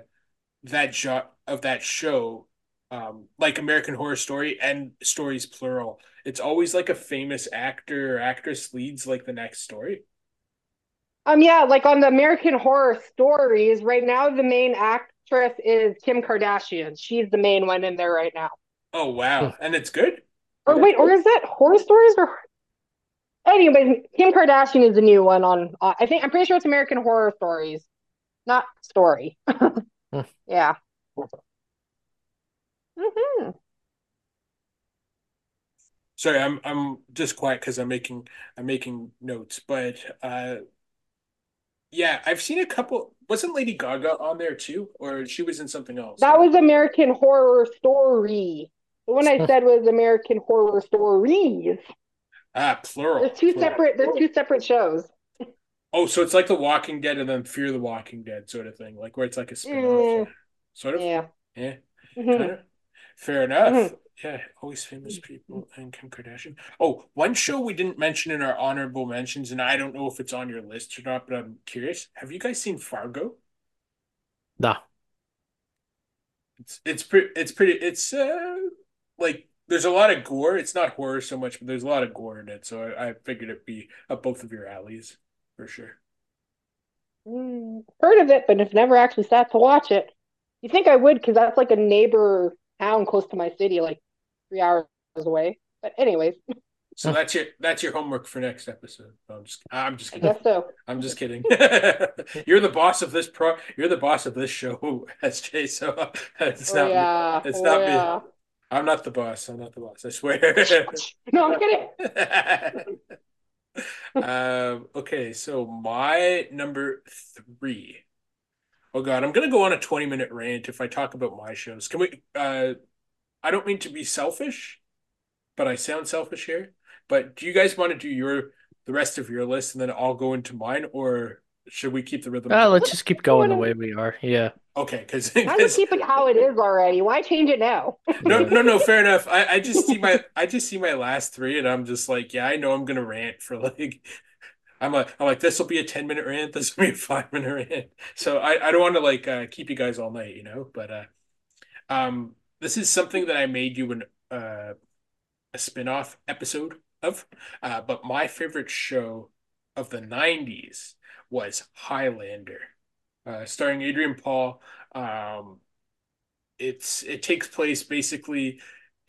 that show like American Horror Story and stories plural. It's always like a famous actor or actress leads like the next story. Yeah, like on the American Horror Stories, right now the main actress is Kim Kardashian. She's the main one in there right now. Oh wow. And it's good? Or wait, or is that Horror Stories or anyways, Kim Kardashian is the new one on I'm pretty sure it's American Horror Stories, not Story. Yeah. Mm-hmm. Sorry, I'm just quiet because I'm making notes. But yeah, I've seen a couple. Wasn't Lady Gaga on there too, or she was in something else? That was American Horror Story. The one I said was American Horror Stories. Plural. There's two separate shows. Oh, so it's like The Walking Dead and then Fear the Walking Dead sort of thing, like where it's like a spin-off. Sort of? Yeah. Yeah. Mm-hmm. Kind of. Fair enough. Mm-hmm. Yeah, always famous people and Kim Kardashian. Oh, one show we didn't mention in our honorable mentions, and I don't know if it's on your list or not, but I'm curious. Have you guys seen Fargo? No. It's like there's a lot of gore. It's not horror so much, but there's a lot of gore in it. So I figured it'd be up both of your alleys for sure. Heard of it, but have never actually sat to watch it. You think I would because that's like a neighbor town close to my city, like 3 hours away. But anyways. So that's your homework for next episode. No, I'm just kidding. I guess so. I'm just kidding. You're the boss of this You're the boss of this show, SJ. So it's not me. It's not me. I'm not the boss. I'm not the boss. I swear. No, I'm kidding. Okay, so my number 3. Oh God, I'm gonna go on a 20-minute rant if I talk about my shows. Can we? I don't mean to be selfish, but I sound selfish here. But do you guys want to do the rest of your list and then I'll go into mine, or should we keep the rhythm? Let's just keep going the way we are. Yeah. Okay, because I just keep it how it is already. Why change it now? No. Fair enough. I just see my last 3, and I'm just like, yeah, I know I'm gonna rant for like. I'm like this will be a 10-minute rant. This will be a 5-minute rant. So I don't want to like keep you guys all night, you know. But this is something that I made you a spin-off episode of. But my favorite show of the 90s was Highlander, starring Adrian Paul. It takes place basically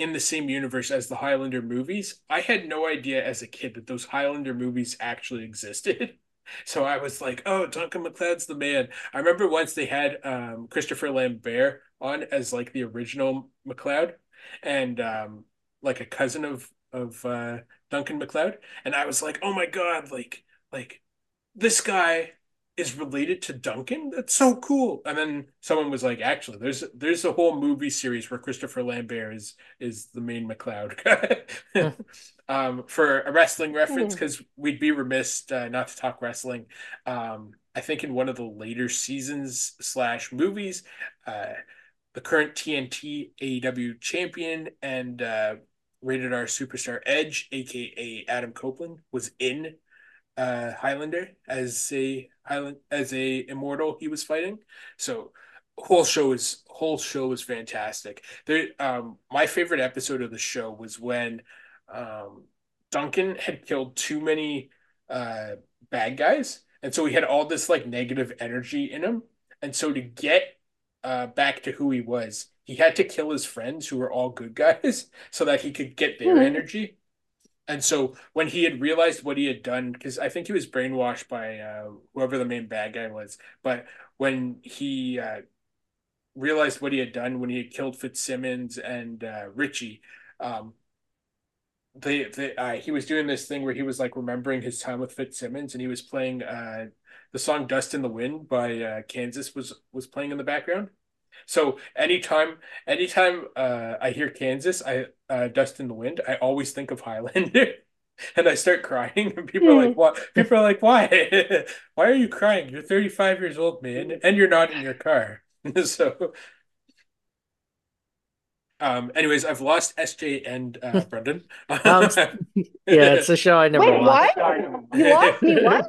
in the same universe as the Highlander movies. I had no idea as a kid that those Highlander movies actually existed. So I was like, "Oh, Duncan MacLeod's the man." I remember once they had Christopher Lambert on as like the original MacLeod, and like a cousin of Duncan MacLeod, and I was like, "Oh my God, like this guy is related to Duncan? That's so cool." And then someone was like, "Actually, there's a whole movie series where Christopher Lambert is the main MacLeod guy." For a wrestling reference, because we'd be remiss not to talk wrestling. I think in one of the later seasons slash movies, the current TNT AEW champion and rated R superstar Edge, aka Adam Copeland, was in Highlander as a immortal he was fighting. So whole show is fantastic. There my favorite episode of the show was when um Duncan had killed too many uh bad guys, and so he had all this like negative energy in him. And so to get back to who he was, he had to kill his friends who were all good guys so that he could get their energy. And so when he had realized what he had done, because I think he was brainwashed by whoever the main bad guy was, but when he realized what he had done when he had killed Fitzsimmons and Richie, um, he was doing this thing where he was like remembering his time with Fitzsimmons, and he was playing the song "Dust in the Wind" by Kansas was playing in the background. So anytime I hear Kansas, I Dust in the Wind, I always think of Highlander. And I start crying, and people are like, "What?" People are like, "Why? Why are you crying? You're 35 years old, man, and you're not in your car." So, anyways, I've lost SJ and Brendan. Um, yeah, it's a show I never Wait, watched. what? You lost me? What?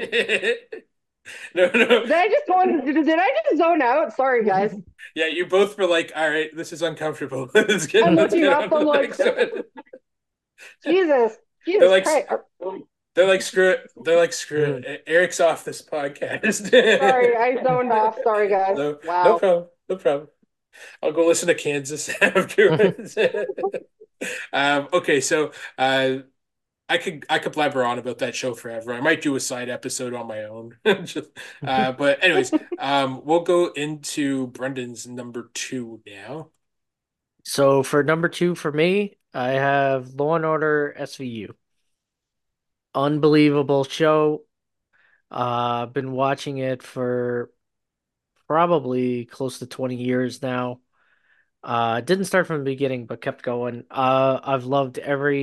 No, no. Did I just zone out? Sorry, guys. Yeah, you both were like, "All right, this is uncomfortable." I'm looking up. I'm like, Jesus They're like, Christ. they're like, screw it. They're like, screw it. Eric's off this podcast. Sorry, I zoned off. Sorry, guys. No, no Wow. problem. No problem. I'll go listen to Kansas afterwards. Okay, so I could blabber on about that show forever. I might do a side episode on my own. But anyways, we'll go into Brendan's number 2 now. So for number 2 for me, I have Law and Order SVU. Unbelievable show. Been watching it for probably close to 20 years now. Didn't start from the beginning, but kept going. I've loved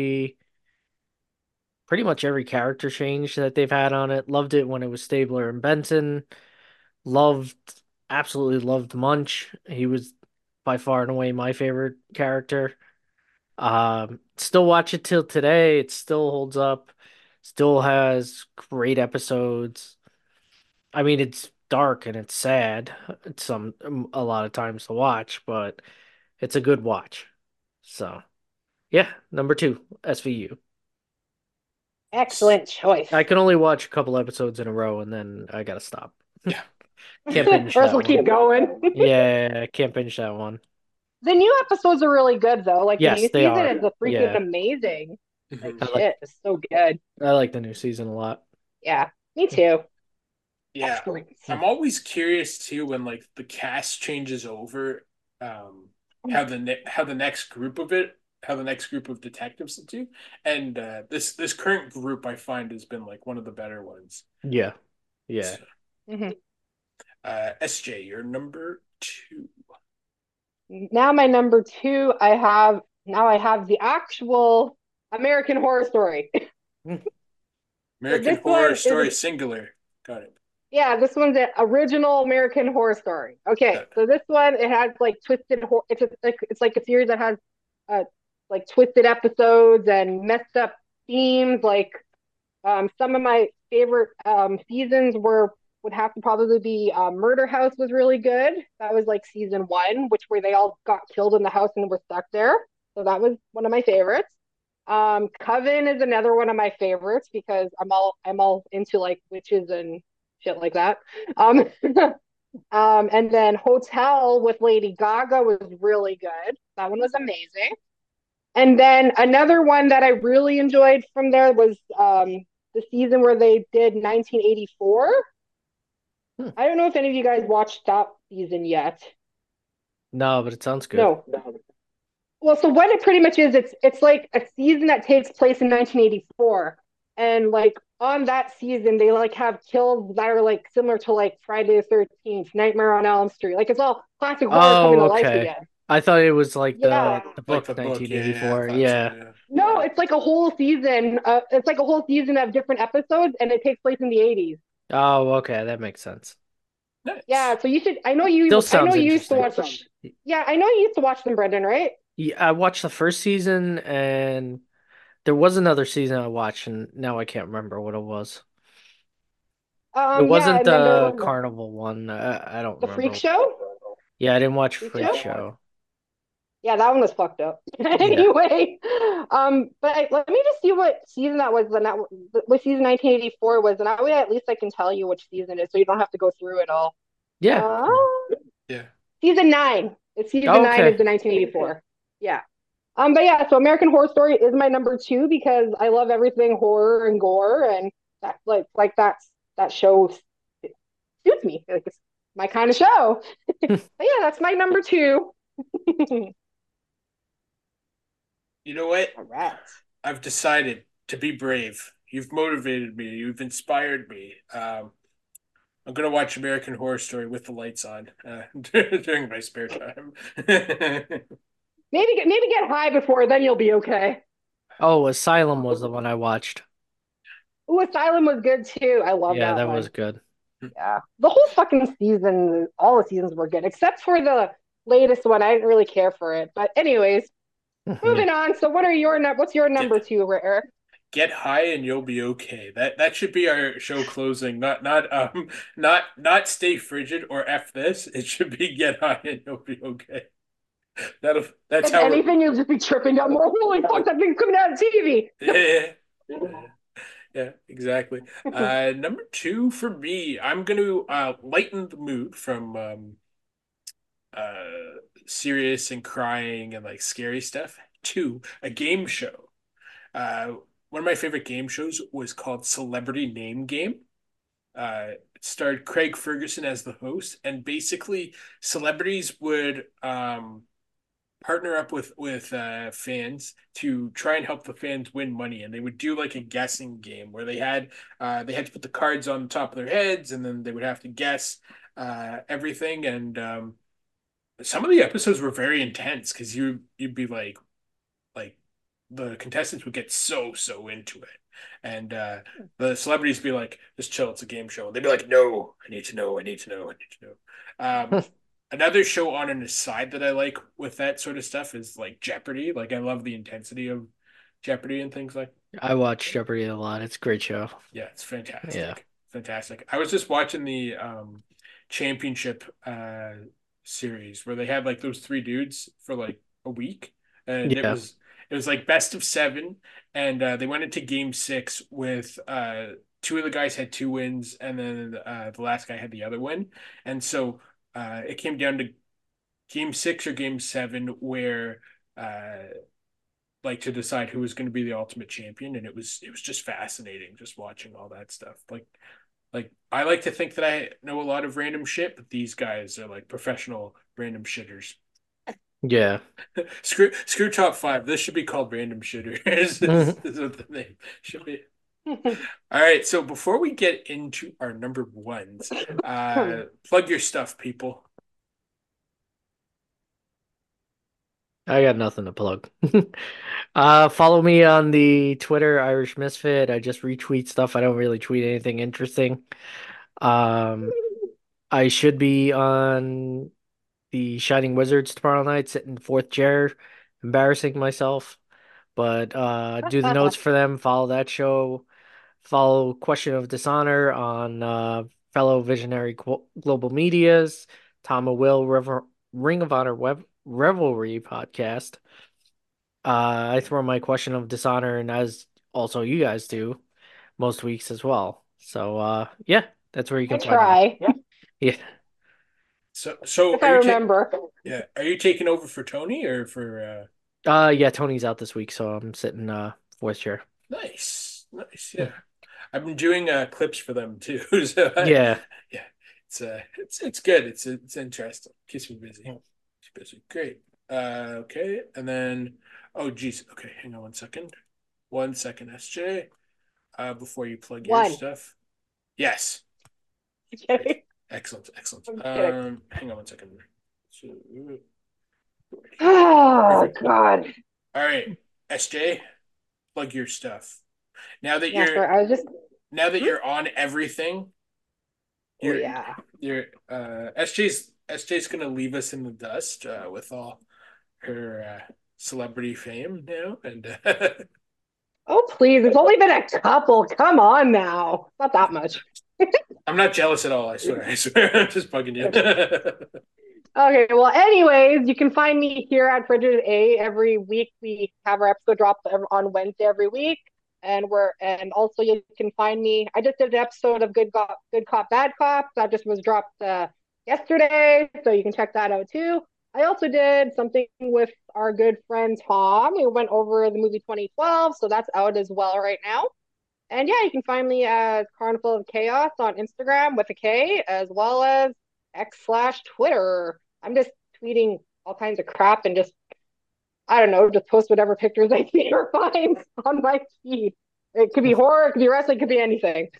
pretty much every character change that they've had on it. Loved it when it was Stabler and Benson. Loved, absolutely loved Munch. He was by far and away my favorite character. Still watch it till today. It still holds up. Still has great episodes. I mean, it's dark and it's sad. It's a lot of times to watch, but it's a good watch. So, yeah, number 2, SVU. Excellent choice. I can only watch a couple episodes in a row and then I gotta stop. Yeah. Can't binge Or that we'll one. keep going. Yeah, can't binge that one. The new episodes are really good, though. Like, Yes, the new they season are. is freaking Yeah. amazing. Like, Mhm. shit, it's so good. I like the new season a lot. Yeah, me too. Yeah. Excellent. I'm always curious too when like the cast changes over, how the next group of detectives do. And this current group I find has been like one of the better ones. Yeah. Yeah. So, Mhm. SJ, you're number 2. Now my number 2, I have the actual American Horror Story. American Horror Story singular. Got it. Yeah, this one's an original American Horror Story. Okay, so this one, it has like twisted. It's like a series that has like twisted episodes and messed up themes. Like, some of my favorite seasons would have to probably be Murder House was really good. That was like season 1, where they all got killed in the house and were stuck there. So that was one of my favorites. Coven is another one of my favorites because I'm all into like witches and shit like that. And then Hotel with Lady Gaga was really good. That one was amazing. And then another one that I really enjoyed from there was the season where they did 1984. I don't know if any of you guys watched that season yet. No, but it sounds good. No. Well, so what it pretty much is, it's like a season that takes place in 1984, and like on that season, they like have kills that are like similar to like Friday the 13th, Nightmare on Elm Street. Like it's all classic horror coming to life again. I thought it was like Yeah, the Like book the book, 1984. yeah. So, No, it's like a whole season. It's like a whole season of different episodes, and it takes place in the 80s. Oh, okay, that makes sense. nice. Yeah, so you should. I know you. Still I sounds know you used to interesting. watch. Yeah, I know you used to watch them, Brendan, right? Yeah, I watched the first season, and there was another season I watched, and now I can't remember what it was. It Yeah, wasn't and then there the was carnival one. I don't the Freak remember. Show. Yeah, I didn't watch Freak Freak Show. Show. Yeah, that one was fucked up. Yeah. Anyway, let me just see what season that was. What season 1984 was, and that way at least I can tell you which season it is, so you don't have to go through it all. Yeah. Yeah. Season 9. It's season 9 is the 1984. Yeah. But yeah, so American Horror Story is my number 2 because I love everything horror and gore, and that that show suits me. Like it's my kind of show. But yeah, that's my number 2. You know what? All right. I've decided to be brave. You've motivated me. You've inspired me. I'm gonna watch American Horror Story with the lights on during my spare time. Maybe get high before, then you'll be okay. Oh, Asylum was the one I watched. Ooh, Asylum was good too. I love Yeah, that that one. was good. Yeah, the whole fucking season, all the seasons were good except for the latest one. I didn't really care for it. But anyways, moving on. So, what's your number 2, Eric? Get high and you'll be okay. That should be our show closing. Not stay frigid or F this. It should be get high and you'll be okay. That's if how anything, you'll just be tripping down more. Holy fuck, that thing's coming out of TV. Yeah, exactly. Number 2 for me, I'm gonna lighten the mood from serious and crying and like scary stuff to a game show. Uh, One of my favorite game shows was called Celebrity Name Game. It starred Craig Ferguson as the host, and basically celebrities would partner up with fans to try and help the fans win money, and they would do like a guessing game where they had to put the cards on the top of their heads, and then they would have to guess everything. And some of the episodes were very intense because you'd be like the contestants would get so into it, and the celebrities be like, "Just chill, it's a game show." And they'd be like, "No, I need to know, I need to know, I need to know." Another show on an aside that I like with that sort of stuff is like Jeopardy. Like I love the intensity of Jeopardy and things like. I watch Jeopardy a lot. It's a great show. Yeah, it's fantastic. Yeah. Fantastic. I was just watching the championship series where they had like those 3 dudes for like a week, and Yeah. it was like best of 7, and they went into game 6 with 2 of the guys had 2 wins, and then the last guy had the other win, and so it came down to game 6 or game 7 where like to decide who was going to be the ultimate champion, and it was just fascinating just watching all that stuff. Like I like to think that I know a lot of random shit, but these guys are like professional random shitters. Yeah. Screw top 5. This should be called random shitters. Is what the name should be. All right, so before we get into our number 1s, plug your stuff, people. I got nothing to plug. Follow me on the Twitter, Irish Misfit. I just retweet stuff. I don't really tweet anything interesting. I should be on the Shining Wizards tomorrow night, sitting in the 4th chair, embarrassing myself. But do the notes for them, follow that show, follow Question of Dishonor on fellow visionary global medias, Tom and Will Ring of Honor Revelry podcast. I throw my Question of Dishonor, and as also you guys do most weeks as well. So yeah, that's where you can find me. Yeah. So if I remember. Yeah, are you taking over for Tony or for Yeah, Tony's out this week, so I'm sitting fourth chair. Nice. Yeah. I've been doing clips for them too. So Yeah. yeah, it's good. It's interesting. Keeps me busy. Keeps me busy. Great. Okay, and then oh geez. Okay, hang on 1 second. 1 second, SJ. Before you plug your One. stuff. Yes. Great. Okay. Excellent. I'm kidding. Hang on 1 second. So, right here. Oh Perfect. God. All right, SJ, plug your stuff. Now that Yeah, you're sorry. I was just. now that Hmm? you're on everything, Oh you're yeah. you're SJ's gonna leave us in the dust with all her celebrity fame now, and Oh please, it's only been a couple. Come on now. Not that much. I'm not jealous at all. I swear. I'm just bugging you. Okay, well, anyways, you can find me here at Frigid A every week. We have our episode drop on Wednesday every week, and also you can find me. I just did an episode of Good Cop, Bad Cop that just was dropped yesterday, so you can check that out too. I also did something with our good friend Tom. We went over the movie 2012, so that's out as well right now. And yeah, you can find me as Carnival of Chaos on Instagram with a K, as well as X/Twitter. I'm just tweeting all kinds of crap and just, I don't know, just post whatever pictures I see or find on my feed. It could be horror, it could be wrestling, it could be anything.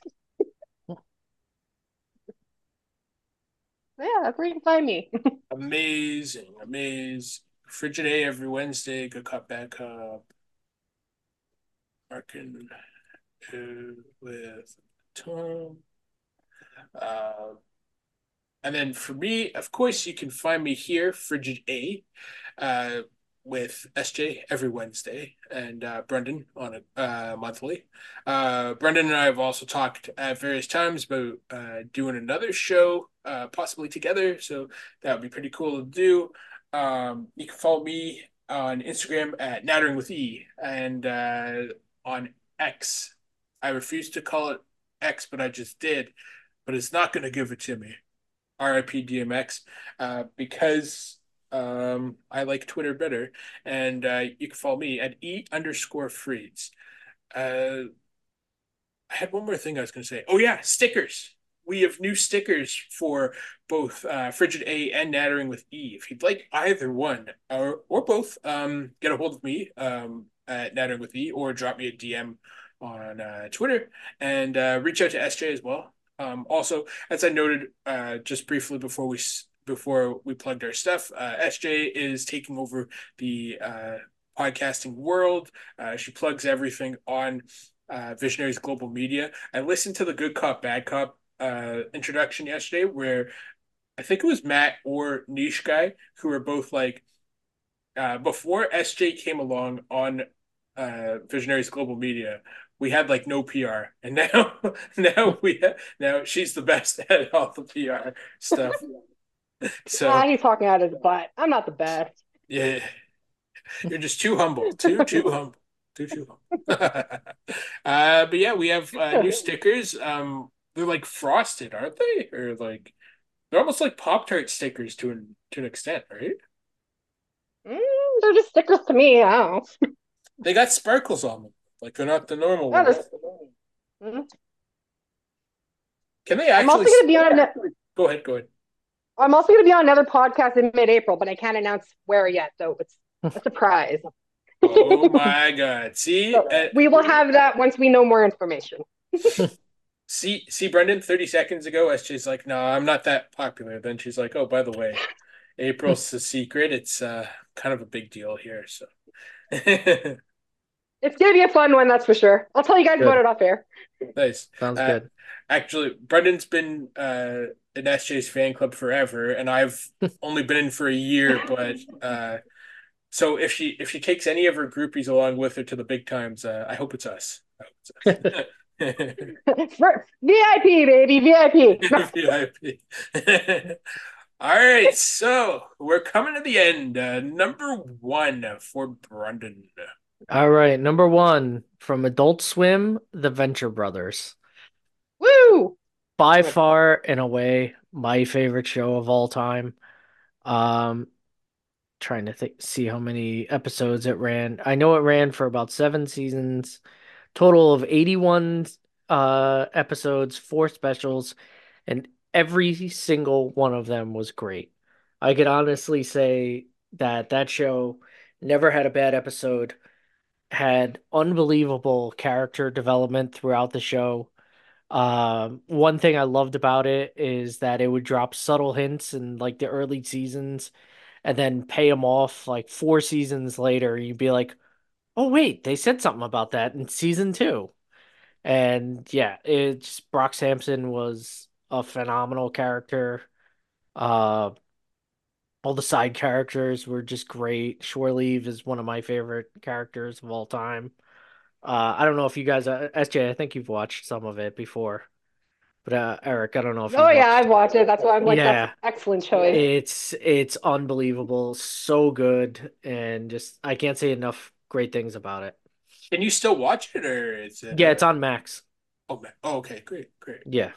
Yeah, that's where you can find me. Amazing. Frigid A every Wednesday. Good cop, bad cop. Marking with Tom. Uh, and then for me, of course, you can find me here, Frigid A, uh, with SJ every Wednesday and Brendan on a monthly. Brendan and I have also talked at various times about doing another show, possibly together. So that would be pretty cool to do. You can follow me on Instagram at Nattering with E and on X. I refuse to call it X, but I just did. But it's not going to give it to me. RIP DMX, because I like Twitter better. And you can follow me at E_Freeds. I had one more thing I was going to say. Oh, yeah, stickers. We have new stickers for both Frigid A and Nattering with E. If you'd like either one or both, get a hold of me at Nattering with E or drop me a DM on Twitter and reach out to SJ as well. Also, as I noted just briefly before we plugged our stuff, SJ is taking over the podcasting world. She plugs everything on Visionaries Global Media. I listened to the Good Cop Bad Cop introduction yesterday, where I think it was Matt or Niche Guy who were both like before SJ came along on Visionaries Global Media. We had like no PR, and now now she's the best at all the PR stuff. So He's talking out of his butt. I'm not the best. yeah, you're just too humble, too humble, too humble. But yeah, we have new stickers. They're like frosted, aren't they? Or like they're almost like Pop-Tart stickers to an extent, right? They're just stickers to me. I don't know. They got sparkles on them, like they're not the normal Yeah, ones. mm-hmm. Can they I'm also actually? going to be on. Go ahead. Go ahead. I'm also going to be on another podcast in mid-April, but I can't announce where yet, so it's a surprise. Oh my God! See, So we will have that once we know more information. see, Brendan. 30 seconds ago, SJ's like, "No, I'm not that popular." Then she's like, "Oh, by the way, April's a secret. It's kind of a big deal here." So It's going to be a fun one, that's for sure. I'll tell you guys about it off air. nice. Sounds good. Actually, Brendan's been in SJ's fan club forever, and I've only been in for a year. But so if she takes any of her groupies along with her to the big times, I hope it's us. I hope it's us. VIP, baby, VIP. VIP. All right, so we're coming to the end. Number one for Brendan. All right, number one from Adult Swim, The Venture Brothers. Woo! By far and away, my favorite show of all time. Um, trying to see how many episodes it ran. I know it ran for about 7 seasons, total of 81 episodes, 4 specials, and every single one of them was great. I could honestly say that show never had a bad episode, had unbelievable character development throughout the show. One thing I loved about it is that it would drop subtle hints in like the early seasons and then pay them off like 4 seasons later. You'd be like, oh, wait, they said something about that in season two. And yeah, it's Brock Sampson was a phenomenal character. Uh, all the side characters were just great. Shore Leave is one of my favorite characters of all time. I don't know if you guys, SJ, I think you've watched some of it before. But Eric, I don't know if Oh you've yeah, watched I've it. watched it. That's why I'm like, that's Yeah, excellent choice. it's unbelievable, so good, and just I can't say enough great things about it. Can you still watch it, or is it? Yeah, it's on Max. Oh, oh, okay, great. Yeah,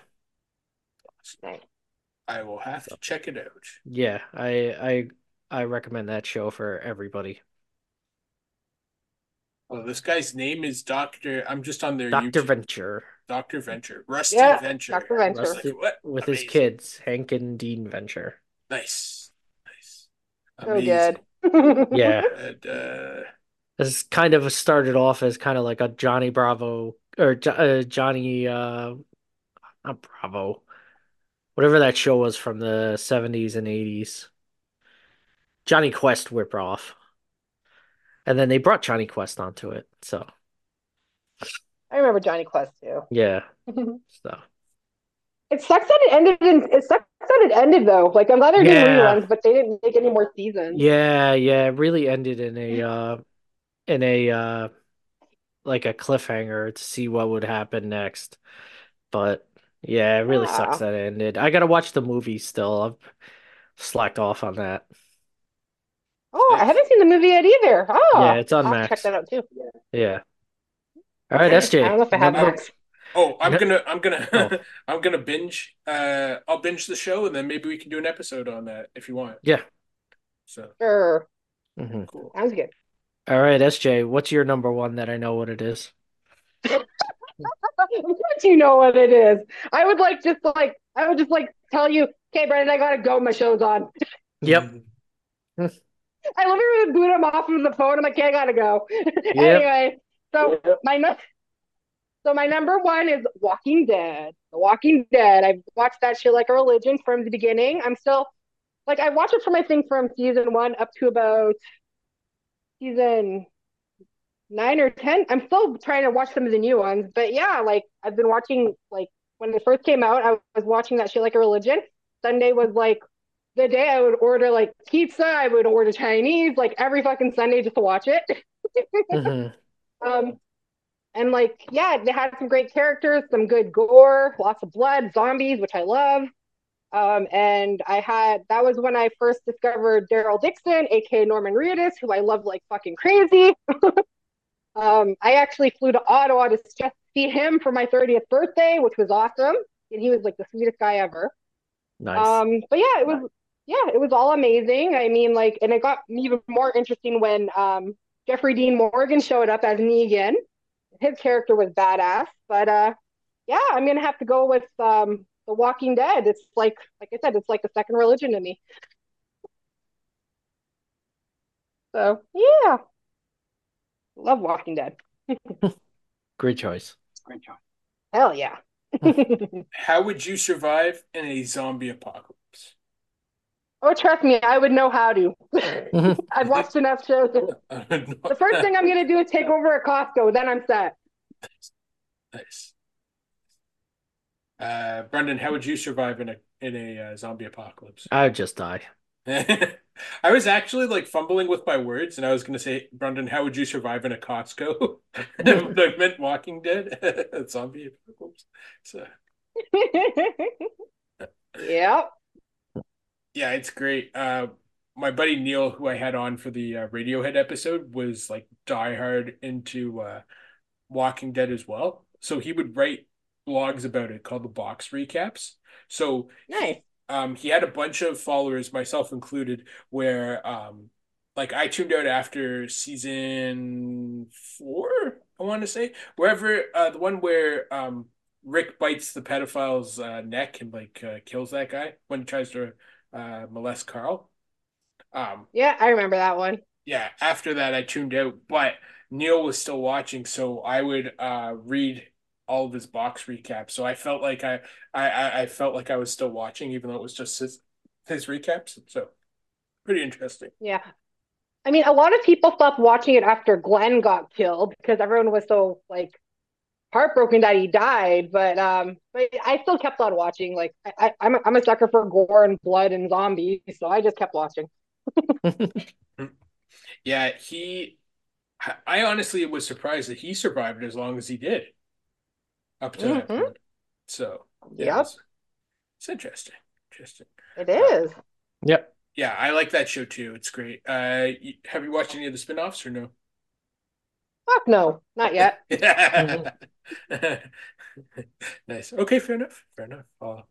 I will have to check it out. yeah, I recommend that show for everybody. Well, this guy's name is Doctor. I'm just on their Dr. YouTube. Venture. Dr. Venture. Rusty Yeah, Venture. Dr. Venture. Rusty, Like, with amazing. his kids, Hank and Dean Venture. Nice. Amazing. So good. Yeah. And, this kind of started off as kind of like a Johnny Bravo or Johnny not Bravo, whatever that show was from the 70s and 80s. Johnny Quest ripoff. And then they brought Johnny Quest onto it. So I remember Johnny Quest too. yeah. So it sucks that it ended. It sucks that it ended though. Like I'm glad they're doing reruns, but they didn't make any more seasons. Yeah, it really ended in a like a cliffhanger to see what would happen next. But yeah, it really sucks that it ended. I gotta watch the movie still. I've slacked off on that. Oh, I haven't seen the movie yet either. Oh, yeah, it's on I'll Max. check that out too. Yeah. All right, SJ. I don't know if I have Max. Oh, I'm gonna binge. I'll binge the show, and then maybe we can do an episode on that if you want. Yeah. So sure. Mm-hmm. Cool. Sounds good. All right, SJ. What's your number one that I know what it is? You know what it is. I would just tell you, okay, Brandon, I gotta go. My show's on. Yep. I literally would boot him off of the phone. I'm like, okay, I gotta go. Yep. Anyway, so my number one is Walking Dead. The Walking Dead. I've watched that shit like a religion from the beginning. I'm still like I watched it from season 1 up to about season 9 or 10. I'm still trying to watch some of the new ones, but yeah, like I've been watching like when it first came out, I was watching that shit like a religion. Sunday was like the day I would order like pizza, I would order Chinese like every fucking Sunday just to watch it. And like, yeah, they had some great characters, some good gore, lots of blood, zombies, which I love. And that was when I first discovered Daryl Dixon, aka Norman Reedus, who I love like fucking crazy. I actually flew to Ottawa to just see him for my 30th birthday, which was awesome. And he was like the sweetest guy ever. Nice. But yeah, it was all amazing. I mean, like, and it got even more interesting when Jeffrey Dean Morgan showed up as Negan. His character was badass. But yeah, I'm gonna have to go with The Walking Dead. It's like I said, it's like a second religion to me. So yeah. Love Walking Dead. Great choice. Hell yeah. How would you survive in a zombie apocalypse? Oh, trust me, I would know how to. I've watched enough shows. The first thing I'm going to do is take over a Costco. Then I'm set. Nice. Brendan, how would you survive in a zombie apocalypse? I would just die. I was actually like fumbling with my words, and I was going to say, Brendan, how would you survive in a Costco? I meant Walking Dead, a zombie apocalypse. So. Yep. Yeah, it's great. My buddy Neil, who I had on for the Radiohead episode, was like diehard into Walking Dead as well. So he would write blogs about it called the Box Recaps. So nice. He had a bunch of followers, myself included, where like I tuned out after season 4, I want to say. Wherever the one where Rick bites the pedophile's neck and like kills that guy when he tries to molest Carl. Yeah, I remember that one. Yeah, after that I tuned out, but Neil was still watching, so I would read all of his box recaps. So I felt like I felt like I was still watching, even though it was just his recaps. So pretty interesting. Yeah. I mean, a lot of people stopped watching it after Glenn got killed because everyone was so like heartbroken that he died. But I still kept on watching. Like I'm a sucker for gore and blood and zombies, so I just kept watching. Yeah, I honestly was surprised that he survived as long as he did up to that point. So yeah, Yep. it's interesting. Interesting. It is. Yep. Yeah, I like that show too. It's great. Have you watched any of the spin-offs or no? Fuck no, not yet. Nice. Okay, fair enough. Fair enough.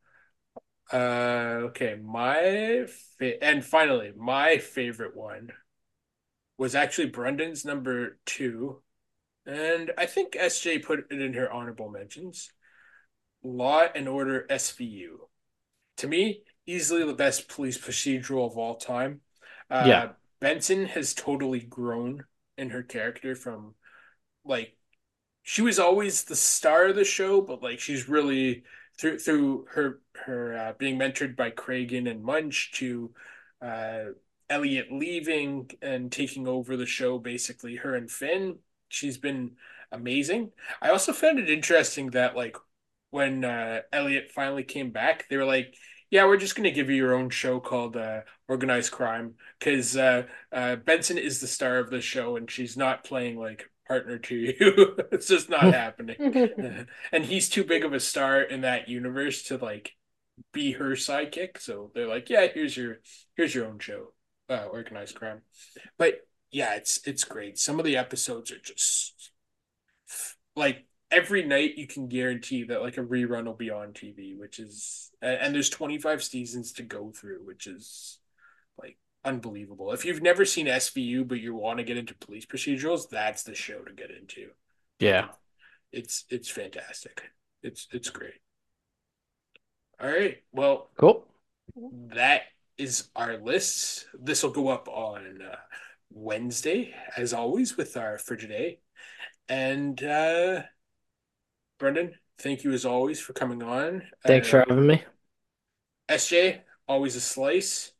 Okay, and finally, my favorite one was actually Brendan's number 2, and I think SJ put it in her honorable mentions. Law and Order SVU. To me, easily the best police procedural of all time. Yeah. Benson has totally grown in her character from like she was always the star of the show, but like she's really through her being mentored by Cragen and Munch to uh, Elliot leaving and taking over the show, basically her and Finn. She's been amazing. I also found it interesting that like when Elliot finally came back, they were like, "Yeah, we're just gonna give you your own show called Organized Crime," because Benson is the star of the show and she's not playing like partner to you. It's just not happening. And he's too big of a star in that universe to like be her sidekick. So they're like, yeah, here's your own show, Organized Crime. But yeah, it's great. Some of the episodes are just like every night you can guarantee that like a rerun will be on TV, which is and there's 25 seasons to go through, which is like unbelievable. If you've never seen SVU but you want to get into police procedurals, that's the show to get into. Yeah. It's fantastic. It's great. All right. Well, cool. That is our list. This will go up on Wednesday, as always, with our Frigidae. And Brendan, thank you as always for coming on. Thanks for having me. SJ, always a slice.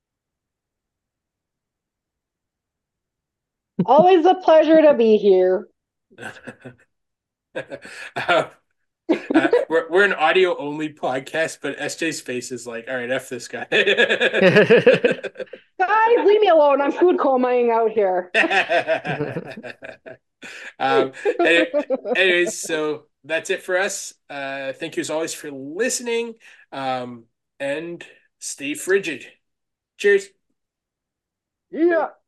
Always a pleasure to be here. We're an audio only podcast, but SJ's face is like, all right, F this guy. Guys, leave me alone. I'm food comaing out here. Anyways, so that's it for us. Thank you as always for listening. And stay frigid. Cheers. Yeah.